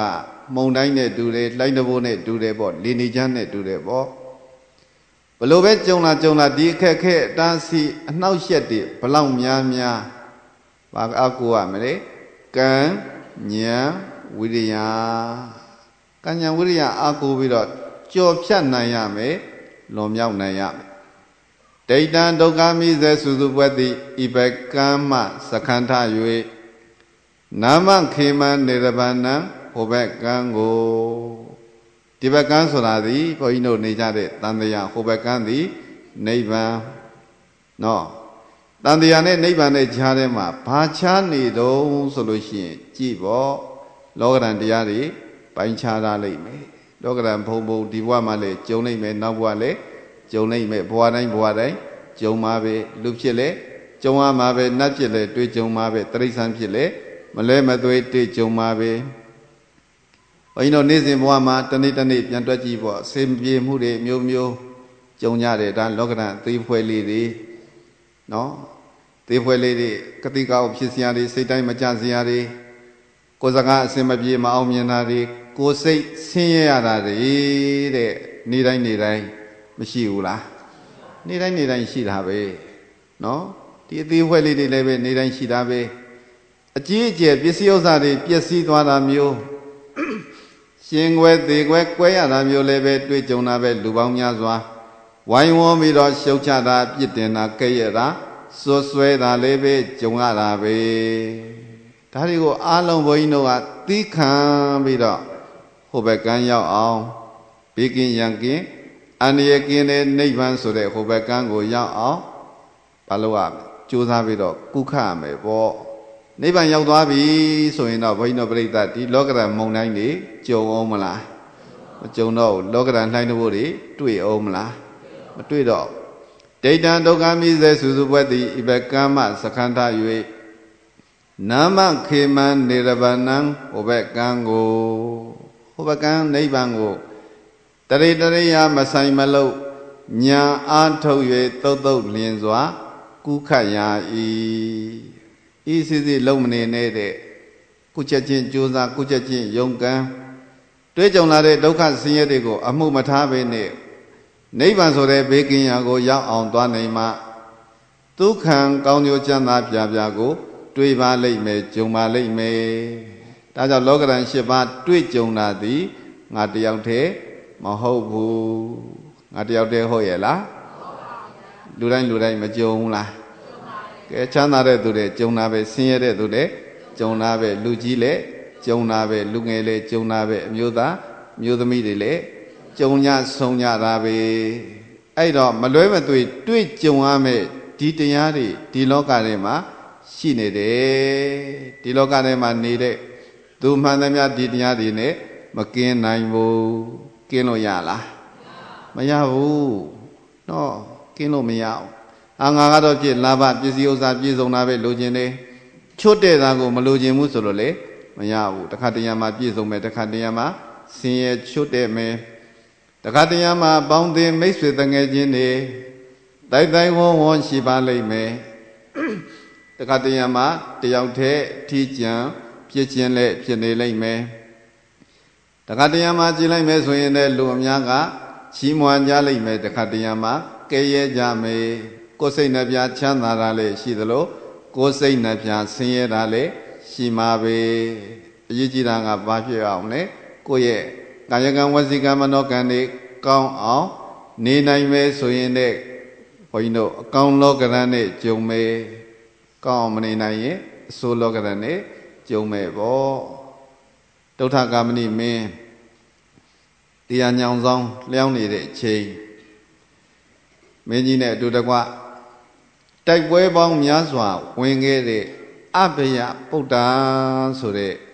မုံတိုင်းနဲ့တူတယ်လှိုင်းတဘိုးနဲ့တူတယ်ပေါ့လီနီချမ်းနဲ့တူတယ်ပေါ့ဘလို့ပဲကြုံလာဒီအခက်ခဲအတားစီအနှောက်ယှက်တွေဘလောက်များဘာအကူရမလဲကံဉာဏ်ဝိရိယကံဉာဏ်ဝိရိယအကူပြီးတော့ကြော်ဖြတ်နိုင်ရမယ်လွန်မြောက်နိုင်ရမယ်ဒိဋ္ဌံဒုက္ခမိစေစုစုပွက်သည်ဤဘကံမစခန္ဓာ၍နာမခေမနေရဗဏံဟိုဘကံကိုဒီဘကံဆိုတာသည်ဘုန်းကြီးတို့နေကြတဲ့တန်တရားဟိုဘကံသည်နိဗ္ဗာန်နော်တန်တရားနဲ့နိဗ္ဗာန်နဲ့ခြားထဲမှာဘာခြားနေတုံးဆိုလို့ရှိရင်ကြည့်ပေါ့လောကဓာတ်တရားတွေပိုင်းခြားထားလိမ့်မယ်လောကဓာတ်ဘုံဒီဘဝမှာလည်းကြုံနိုင်မယ်နောက်ဘဝလည်းကြုံနိုင်မယ်ဘဝတိုင်းကြုံမှာပဲလူဖြစ်လေကြုံရမှာပဲနတ်ဖြစ်လေတွေ့ကြုံမှာပဲတိရစ္ဆာန်ဖြစ်လေမလဲမသွေးတွေ့ကြုံမှာပဲဘုန်းကြီးတို့နေ့စဉ်ဘဝမှာတနေ့ပြန်တွက်ကြည့်ပေါ့အစင်ပြေမှုတွေမျိုးကြုံကြတယ်ဒါလောကဓာတ်အသေးဖွဲလေးတွေနော်သေးဖွဲလေးတွေကတိကောက်ဖြစ်စရာတွေစိတ်တိုင်းမကြစရာတွေကိုယ်စကားအစင်မပြေမအောင်မြင်တာတွေကိုယ်စိတ်ဆင်းရဲရတာတွေတဲ့နေ့တိုင်းမရှိဘူးလားနေ့တိုင်းရှိတာပဲနော်ဒီအသေးဖွဲလေးတွေလည်းပဲနေ့တိုင်းရှိတာပဲအကြီးအကျယ်ပစ္စည်းဥစ္စာတွေပျက်စီးသွားတာမျိုးရှင်ခွဲသေးခွဲကွဲရတာမျိုးလည်းပဲတွေ့ကြုံတာပဲလူပေါင်းများစွာဝိုင်းဝန်းပြီးတော့ရှုတ်ချတာပြစ်တင်တာကဲ့ရဲ့တာဆွဲတာလည်းပဲကြုံရတာပဲဒါတွေကိုအားလုံးဘုန်းကြီးတို့ကသီးခံပြီးတော့ဟိုဘက်ကမ်းရောက်အောင်ဘေးကင်းရန်ကင်းအန္တရာယ်ကင်းတဲ့နိဗ္ဗာန်ဆိုတဲ့ဟိုဘက်ကမ်းကိုရောက်အောင်ဘာလို့ရမလဲကြိုးစားပြီးတော့ကုခရမယ်ပေါ့နိဗ္ဗာန်ရောက်သွားပြီဆိုရင်တော့ဘုန်းကြီးတို့ပြိဿဒီလောကဓာတ်မုံတိုင်းတွေကြုံအောင်မလားမကြုံတော့လောကဓာတ်လှိုင်းတဘိုးတွေတွေ့အောင်မလားမတွေ့တော့ဒိဋ္ဌံဒုက္ခမိစေစုစုပွက်သည်ဤဘကမ္မစခန္ဓာ၍နာမခေမံနေရဗဏံဟိုဘကံကိုဟိုဘကံနိဗ္ဗာန်ကိုတရိယာမဆိုင်မလို့ညာအားထုတ်၍သုတ်လျင်စွာကုခတ်ရာဤစီလုံးမနေနဲ့တဲ့ကုချက်ချင်းကြိုးစားကုချက်ချင်းယုံကံတွေ့ကြုံလာတဲ့ဒုက္ခဆင်းရဲတွေကိုအမှုမထားဘဲနဲ့နိဗ္ဗာန်ဆိုတဲ့ဘေးကင်းရာကိုရောက်အောင်သွားနိုင်မှဒုက္ခံကောင်းကျိုးချမ်းသာပြကိုတွေ့ပါလိမ့်မယ်ကြုံပါလိမ့်မယ်ဒါကြောင့်လောကဓာတ်၈ပါးတွေ့ကြုံတာသည်ငါတယောက်တည်းမဟုတ်ဘူးငါတယောက်တည်းဟုတ်ရဲ့လားလူတိုင်းမကြုံဘူးလားကဲချမ်းသာတဲ့သူတွေကြုံတာပဲဆင်းရဲတဲ့သူတွေကြုံတာပဲလူကြီးလည်းကြုံတာပဲလူငယ်လည်းကြုံတာပဲအမျိုးသားမျိုးသမီးတွေလည်းကြုံညဆုံကြတာပဲအဲ့တော့မလွဲမသွေတွေ့ကြုံရမယ်ဒီတရားတွေဒီလောကထဲမှာရှိနေတယ်ဒီလောကထဲမှာနေတဲ့သူမှန်သမျှဒီတရားတွေနဲ့မကင်းနိုင်ဘူးကင်းလို့ရလားမရဘူးနော်ကင်းလို့မရအောင်ငါကတော့ပြည့်လာဘပစ္စည်းဥစ္စာပြည့်စုံတာပဲလိုချင်တယ်ချွတ်တဲ့သားကိုမလိုချင်ဘူးဆိုလို့လေမရဘူးတခါတရံမှာပြည့်စုံမယ်တခါတရံမှာဆင်းရဲချွတ်တဲ့မယ်တခါတရံမှာပေါင်းတင်မိတ်ဆွေတငယ်ချင်းတွေတိုက်ဝန်းရှိပါလိမ့်မယ်တခါတရံမှာတယောက်တည်းထီးကြံဖြစ်ခြင်းလည်းဖြစ်နေလိမ့်မယ်တခါတရံမှာကြည်လိုက်မယ်ဆိုရင်လည်းလူအများကချီးမွမ်းကြလိမ့်မယ်တခါတရံမှာကဲရဲကြမယ်ကိုယ်စိတ်နှပြချမ်းသာတာလည်းရှိသလိုကိုယ်စိတ်နှပြဆင်းရဲတာလည်းရှိမှာပဲအရေးကြီးတာကဘာဖြစ်အောင်လဲကိုယ့်ရဲ့ကာယကံဝစီကံမနောကံတွေကောင်းအောင်နေနိုင်မယ်ဆိုရင်တဲ့ဘုန်းကြီးတို့အကောင်းလောကရန်နဲ့ကြုံမယ်ကောင်းအောင်မနေနိုင်ရင်အဆိုးလောကရန်နဲ့ကြုံမယ်ပေါ့ဒုဋ္ဌကာမဏိမင်းတရားညောင်ဆောင်လျောင်းနေတဲ့အချိန်မင်းကြီးနဲ့အတူတကွတိုက်ပွဲပေါင်းများစွာဝင်ခဲ့တဲ့အဘယပုဒ္ဒါဆို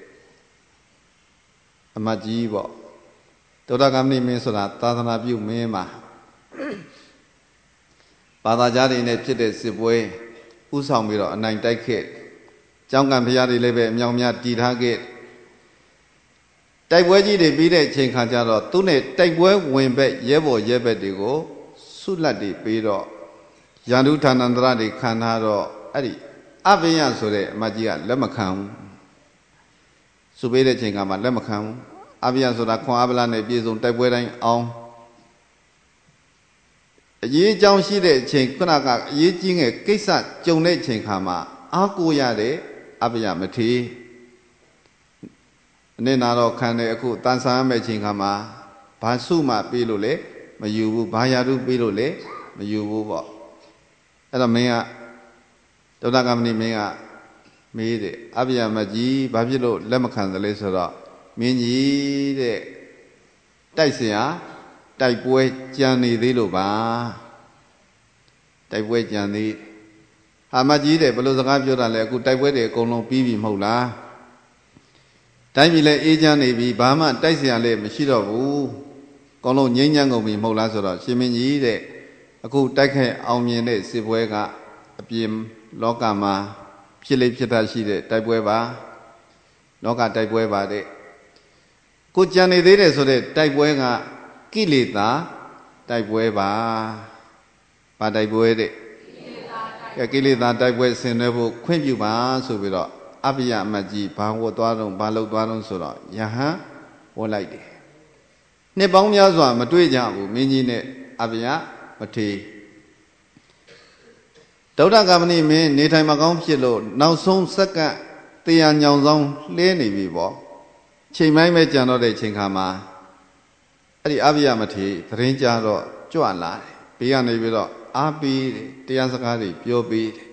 တဲ့အမတ်ကြီးပေါ့ဒုဋ္ဌကာမဏိမင်းဆိုတာသာသနာပြုမင်းပါဘာသာကြားတွေနဲ့ဖြစ်တဲ့စစ်ပွဲဥဆောင်ပြီးတော့အနိုင်တိုက်ခဲ့ကျောင်းကံဘုရားတွေလည်းပဲအမြောင်များတည်ထားခဲ့တိုက်ပွဲကြီးတွေပြီးတဲ့အချိန်ခါကျတော့သူနဲ့တိုက်ပွဲဝင်ဘက်ရဲဘော်ရဲဘက်တွေကိုဆုလက်တွေပြီးတော့ရန်သူဌာနန္တရတွေခံထားတော့အဲ့ဒီအဘိယဆိုတဲ့အမကြီးကလက်မခံဘူးဆုပေးတဲ့အချိန်ကမှလက်မခံဘူးအဘိယဆိုတာခွန်အားဗလာနဲ့ပြည့်စုံတိုက်ပွဲတိုင်းအောင်အရေးအကြောင်းရှိတဲ့အချိန်ခုနကအရေးကြီးငယ်ကိစ္စကြုံတဲ့အချိန်ခါမှာအားကိုးရတဲ့အဘိယမထေအနေနာတော့ခံတယ်အခုတန်ဆာရမယ့်အချိန်ခါမှာဘာစုမှပေးလို့လေမယူဘူးဘာယာတုပေးလို့လေမယူဘူးပေါ့အဲ့တော့မင်းကဒုဒကမဏိမင်းကမေးတယ်အဘိယမကြီးဘာဖြစ်လို့လက်မခံသလဲဆိုတော့မင်းကြီးတဲ့တိုက်เสียတိုက်ပွဲကြံနေသေးလို့ပါတိုက်ပွဲကြံသေးဟာမကြီးတဲ့ဘယ်လိုစကားပြောတာလဲအခုတိုက်ပွဲတွေအကုန်လုံးပြီးပြီမဟုတ်လားတိုင်းပြည်လည်းအေးချမ်းနေပြီဘာမှတိုက်เสียလည်းမရှိတော့ဘူးအကုန်လုံးငြိမ်းချမ်းကုန်ပြီမဟုတ်လားဆိုတော့ရှင်မင်းကြီးတဲ့အခုတိုက်ခိုက်အောင်မြင်တဲ့စစ်ပွဲကအပြင်လောကမှာဖြစ်လေဖြစ်တာရှိတဲ့တိုက်ပွဲပါလောကတိုက်ပွဲပါတဲ့ကိုကြံနေသေးတယ်ဆိုတဲ့တိုက်ပွဲကကိလေသာတိုက်ပွဲပါဘာတိုက်ပွဲတဲ့ကိလေသာတိုက်ပွဲဆင်နွှဲဖို့ခွင့်ပြုပါဆိုပြီးတော့အဘိယမကြီးဘာဝတ်သွားတော့ဘာလုပ်သွားတော့ဆိုတော့ယဟန်ဝတ်လိုက်တယ်နှစ်ပေါင်းများစွာမတွေ့ကြဘူးမင်းကြီးနဲ့အဘိယမထေရဒုဒကမဏိမင်းနေထိုင်မကောင်းဖြစ်လို့နောက်ဆုံးစက္ကန့်တရားညောင်ဆောင်လှဲနေပြီပေါ့ချိန်မိုင်းပဲကြံတော့တဲ့ချိန်ခါမှာအဲ့ဒီအဘိယမထေရသတင်းကြတော့ကြွလာတယ်ဘေးကနေပြီးတော့အားပေးတယ်တရားစကားတွေပြောပေးတယ်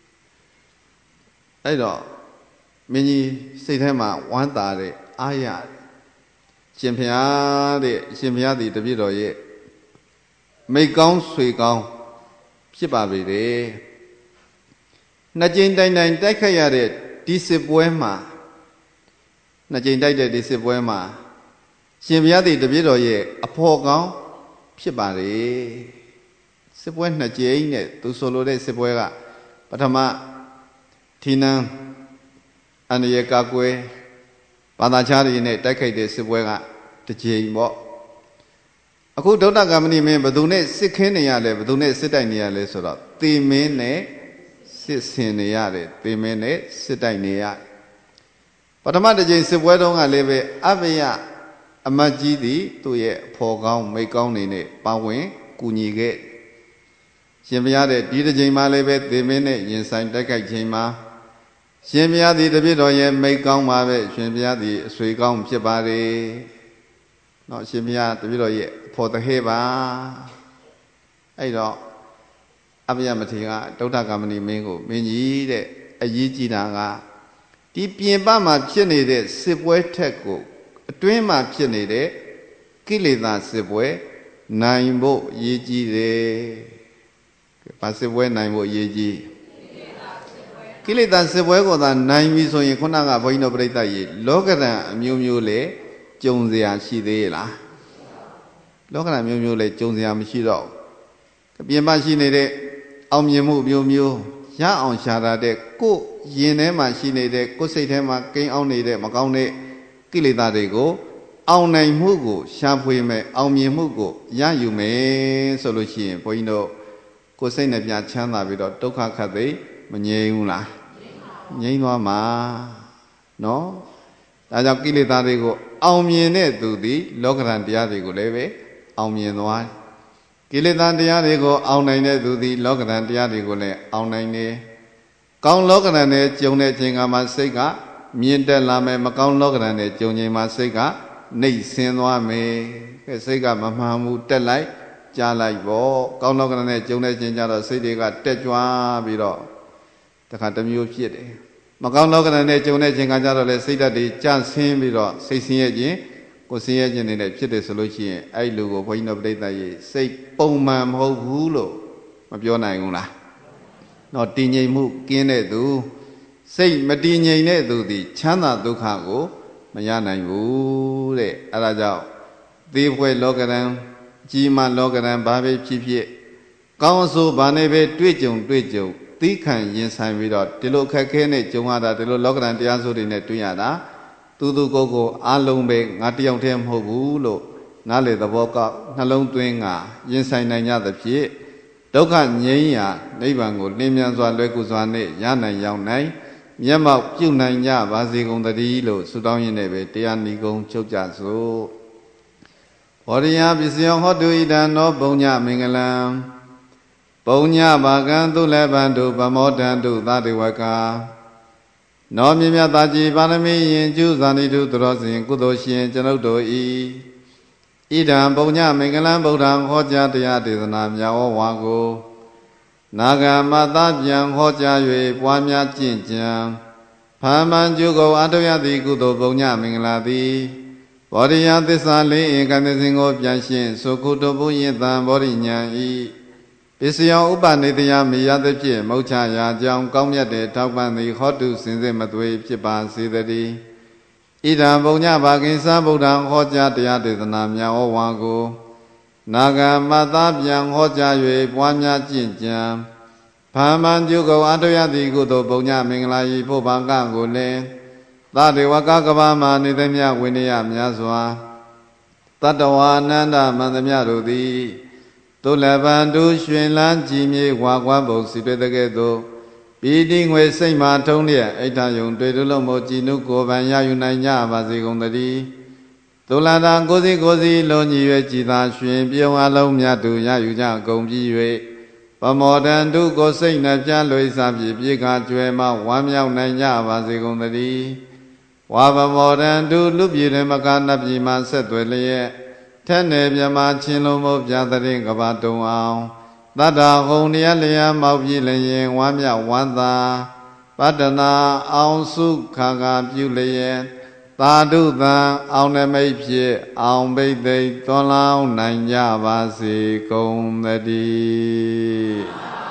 အဲ့တော့မင်းကြီးစိတ်ထဲမှာဝမ်းသာတဲ့အားရတယ်ရှင်ဘုရားတဲ့ရှင်ဘုရားဒီတပြည့်တော်ရဲ့မိတ်ကောင်းဆွေကောင်းဖြစ်ပါပေတယ်နှစ်ကြိမ်တိုင်တိုင်တိုက်ခတ်ရတဲ့ဒီစစ်ပွဲမှာနှစ်ကြိမ်တိုက်တဲ့ဒီစစ်ပွဲမှာရှင်ဘုရားဒီတပြည့်တော်ရဲ့အဖော်ကောင်းဖြစ်ပါလေစစ်ပွဲနှစ်ကြိမ်နဲ့သူဆိုလိုတဲ့စစ်ပွဲကပထမထီနန်းအန္တရာယ်ကာကွယ်ဘာသာခြားတွေနဲ့တိုက်ခိုက်တဲ့စစ်ပွဲကတစ်ကြိမ်ပေါ့အခုဒုဒကမဏိမင်းဘယ်သူနဲ့စစ်ခင်းနေရလဲဘယ်သူနဲ့စစ်တိုက်နေရလဲဆိုတော့သေမင်းနဲ့စစ်ဆင်နေရတယ်သေမင်းနဲ့စစ်တိုက်နေရပထမတစ်ကြိမ်စစ်ပွဲတုန်းကလည်းပဲအဘိယအမတ်ကြီးသည်သူ့ရဲ့ဖော်ကောင်းမိတ်ကောင်းနေနဲ့ပါဝင်ကူညီခဲ့ရှင်ဘုရားတဲ့ဒီတစ်ကြိမ်မှလည်းပဲသေမင်းနဲ့ရင်ဆိုင်တိုက်ခိုက်ချိန်မှာရှင်ဘုရားသည်တပြည့်တော်ရဲ့မိတ်ကောင်းပါပဲရှင်ဘုရားသည်အဆွေကောင်းဖြစ်ပါလေနော်ရှင်ဘုရားတပြည့်တော်ရဲ့ဖော်တဟဲပါအဲ့တော့အဘိယမထေရကဒုဒကမဏိမင်းကိုမင်းကြီးတဲ့အရေးကြီးတာကဒီပြင်ပမှာဖြစ်နေတဲ့စစ်ပွဲထက်ကိုအတွင်းမှာဖြစ်နေတဲ့ကိလေသာစစ်ပွဲနိုင်ဖို့အရေးကြီးတယ်ဘာစစ်ပွဲနိုင်ဖို့အရေးကြီးကိလေသာစစ်ပွဲကိုသာနိုင်ပြီဆိုရင်ခုနကဘုန်းကြီးတို့ပြိဿကြီးလောကဓာတ်အမျိုးမျိုးလေကြုံစရာရှိသေးလားလောကဓာတ်မျိုးမျိုးလေကြုံစရာမရှိတော့ပြင်ပရှိနေတဲ့အောင်မြင်မှုမျိုးမျိုးရအောင်ရှာတာတဲ့ကိုယ်ရင်ထဲမှာရှိနေတဲ့ကိုယ်စိတ်ထဲမှာကိန်းအောင်နေတဲ့မကောင်းတဲ့ကိလေသာတွေကိုအောင်နိုင်မှုကိုရှာဖွေမယ်အောင်မြင်မှုကိုရယူမယ်ဆိုလို့ရှိရင်ဘုန်းကြီးတို့ကိုယ်စိတ်နဲ့ပြချမ်းသာပြီးတော့ဒုက္ခခတ်သိမငြိမ်းဘူးလားငြိမ်းသွားမှာနော်ဒါကြောင့်ကိလေသာတွေကိုအောင်မြင်တဲ့သူသည်လောကဓာတ်တရားတွေကိုလည်းပဲအောင်မြင်သွားကိလေသာတရားတွေကိုအောင်နိုင်တဲ့သူသည်လောကဓာတ်တရားတွေကိုလည်းအောင်နိုင်တယ်ကောင်းလောကဓာတ်နဲ့ကြုံတဲ့အချိန်ကမှစိတ်ကမြင့်တက်လာမယ်မကောင်းလောကဓာတ်နဲ့ကြုံချိန်မှာစိတ်ကနှိမ့်ဆင်းသွားမယ်စိတ်ကမမှန်ဘူးတက်လိုက်ကြားလိုက်ပေါ့ကောင်းလောကဓာတ်နဲ့ကြုံတဲ့ချိန်ကျတော့စိတ်တွေကတက်ကြွပြီးတော့တခါတစ်မျိုးဖြစ်တယ်မကောင်းလောကဓာတ်နဲ့ကြုံတဲ့ချိန်ကကျတော့လေစိတ်ဓာတ်တွေကျဆင်းပြီးတော့စိတ်ဆင်းရဲခြင်းကိုဆင်းရဲခြင်းတွေနဲ့ဖြစ်တယ်ဆိုလို့ရှိရင်အဲ့လူကိုဘုန်းကြီးတို့ပြိဿကြီးစိတ်ပုံမှန်မဟုတ်ဘူးလို့မပြောနိုင်ဘူးလားတော့တည်ငြိမ်မှုကင်းတဲ့သူစိတ်မတည်ငြိမ်တဲ့သူသည်ချမ်းသာဒုက္ခကိုမရနိုင်ဘူးတဲ့အဲဒါကြောင့်သေဖွဲလောကရန်ကြီးမားလောကရန်ဘာပဲဖြစ်ဖြစ်ကောင်းဆိုဘာနဲ့ပဲတွေ့ကြုံသီးခံရင်ဆိုင်ပြီးတော့ဒီလိုခက်ခဲနဲ့ကြုံရတာဒီလိုလောကရန်တရားစုတွေနဲ့တွေ့ရတာသူကိုအားလုံးပဲငါတယောက်တည်းမဟုတ်ဘူးလို့နားလေသဘောကောက်နှလုံးသွင်းကရင်ဆိုင်နိုင်ကြသဖြင့်ဒုက္ခငြိမ်းရာနိဗ္ဗာန်ကိုလင်းမြန်စွာလွယ်ကူစွာနဲ့ရနိုင်ရောက်နိုင်မျက်မှောက်ပြုနိုင်ကြပါစေကုန်သတည်းလို့ဆုတောင်းရင်းနဲ့ပဲတရားနိဂုံးချုပ်ကြစို့ဘောရိယပစ္စယောဟောတုဣဒံနောပုံညမင်္ဂလံပုံညဘာကံသုလဘံတုဗမောတံတုသတေဝကာနောမြမြတာကြည်ပါရမီယင်ကျူဇာနိတုသရောစဉ်ကုသိုလ်ရှင်ကျွန်ုပ်တို့ဤဣဒံပုံညမင်္ဂလံဗုဒ္ဓံဟောကြားတရားဒေသနာမြတ်ဝါကိုနာဂမသပြန်ဟောကြား၍ပွားများကျင့်ကြံဖာမန်ကျုကုန်အတုယတိကုသိုလ်ပုံညမင်္ဂလာသည်ဘောရိယသစ္စာလေးဧကံသစဉ်ကိုပြန်ရှင်းသုခုတပုယင်တံဘောရိညာဤပစ္စယောဥပနိတယမေယသဖြင့်မုတ်ချရာကြောင့်ကောင်းမြတ်တဲ့ထောက်ပံ့သည်ဟောတုစင်စစ်မသွေဖြစ်ပါစေတည်းဣဒံပုံညဘာကိသဗုဒ္ဓံဟောကြားတရားဒေသနာမြတ်ဝါကိုနာဂမသပြန်ဟောကြား၍ပွားများကျင့်ကြံဖာမန်ကျုကုန်အတုယတိကုသိုလ်ပုံညမင်္ဂလာဤဖို့ဘာကကိုလည်းသတေဝကကဘာမှာနေသမျှဝိနည်းများစွာတတဝအနန္တမန္တမြတို့သည်သုလဗံတုရွှင်လန်းကြည်မြေဝါကွမ်းပုံစီတွေ့တဲ့ကဲ့သို့ပီတိငွေစိတ်မှထုံးလျက်အိဋ္ဌယုံတွေ့တုလုံးမို့ကြည်နုကိုယ်ပံရယူနိုင်ကြပါစေကုန်သတည်းသုလတာကိုစီကိုစီလုံးညီ၍ကြည်သာရွှင်ပြုံးအလုံးမြတ်တူရယူကြကုန်ပြီး၍ပမောတံတုကိုစိတ်နှပြလွေစားပြီးပြေခါကျွဲမှဝမ်းမြောက်နိုင်ကြပါစေကုန်သတည်းဝါပမောတံတုလူပြည်တွင်မကနပြည်မှဆက်သွယ်လျက်ထက်နယ်မြမချင်းလုံးမို့ပြတဲ့ရင်ကဘာတုံအောင်တတ္တဟုံတရားလျာမောက်ပြည့်လျင်ဝမ်းမြောက်ဝမ်းသာပတ္တနာအောင်စုခါခါပြုလျက်သာဓုသံအောင်နမိတ်ဖြစ်အောင်ဘိသိက်သွန်လောင်းနိုင်ကြပါစေကုန်သတည်း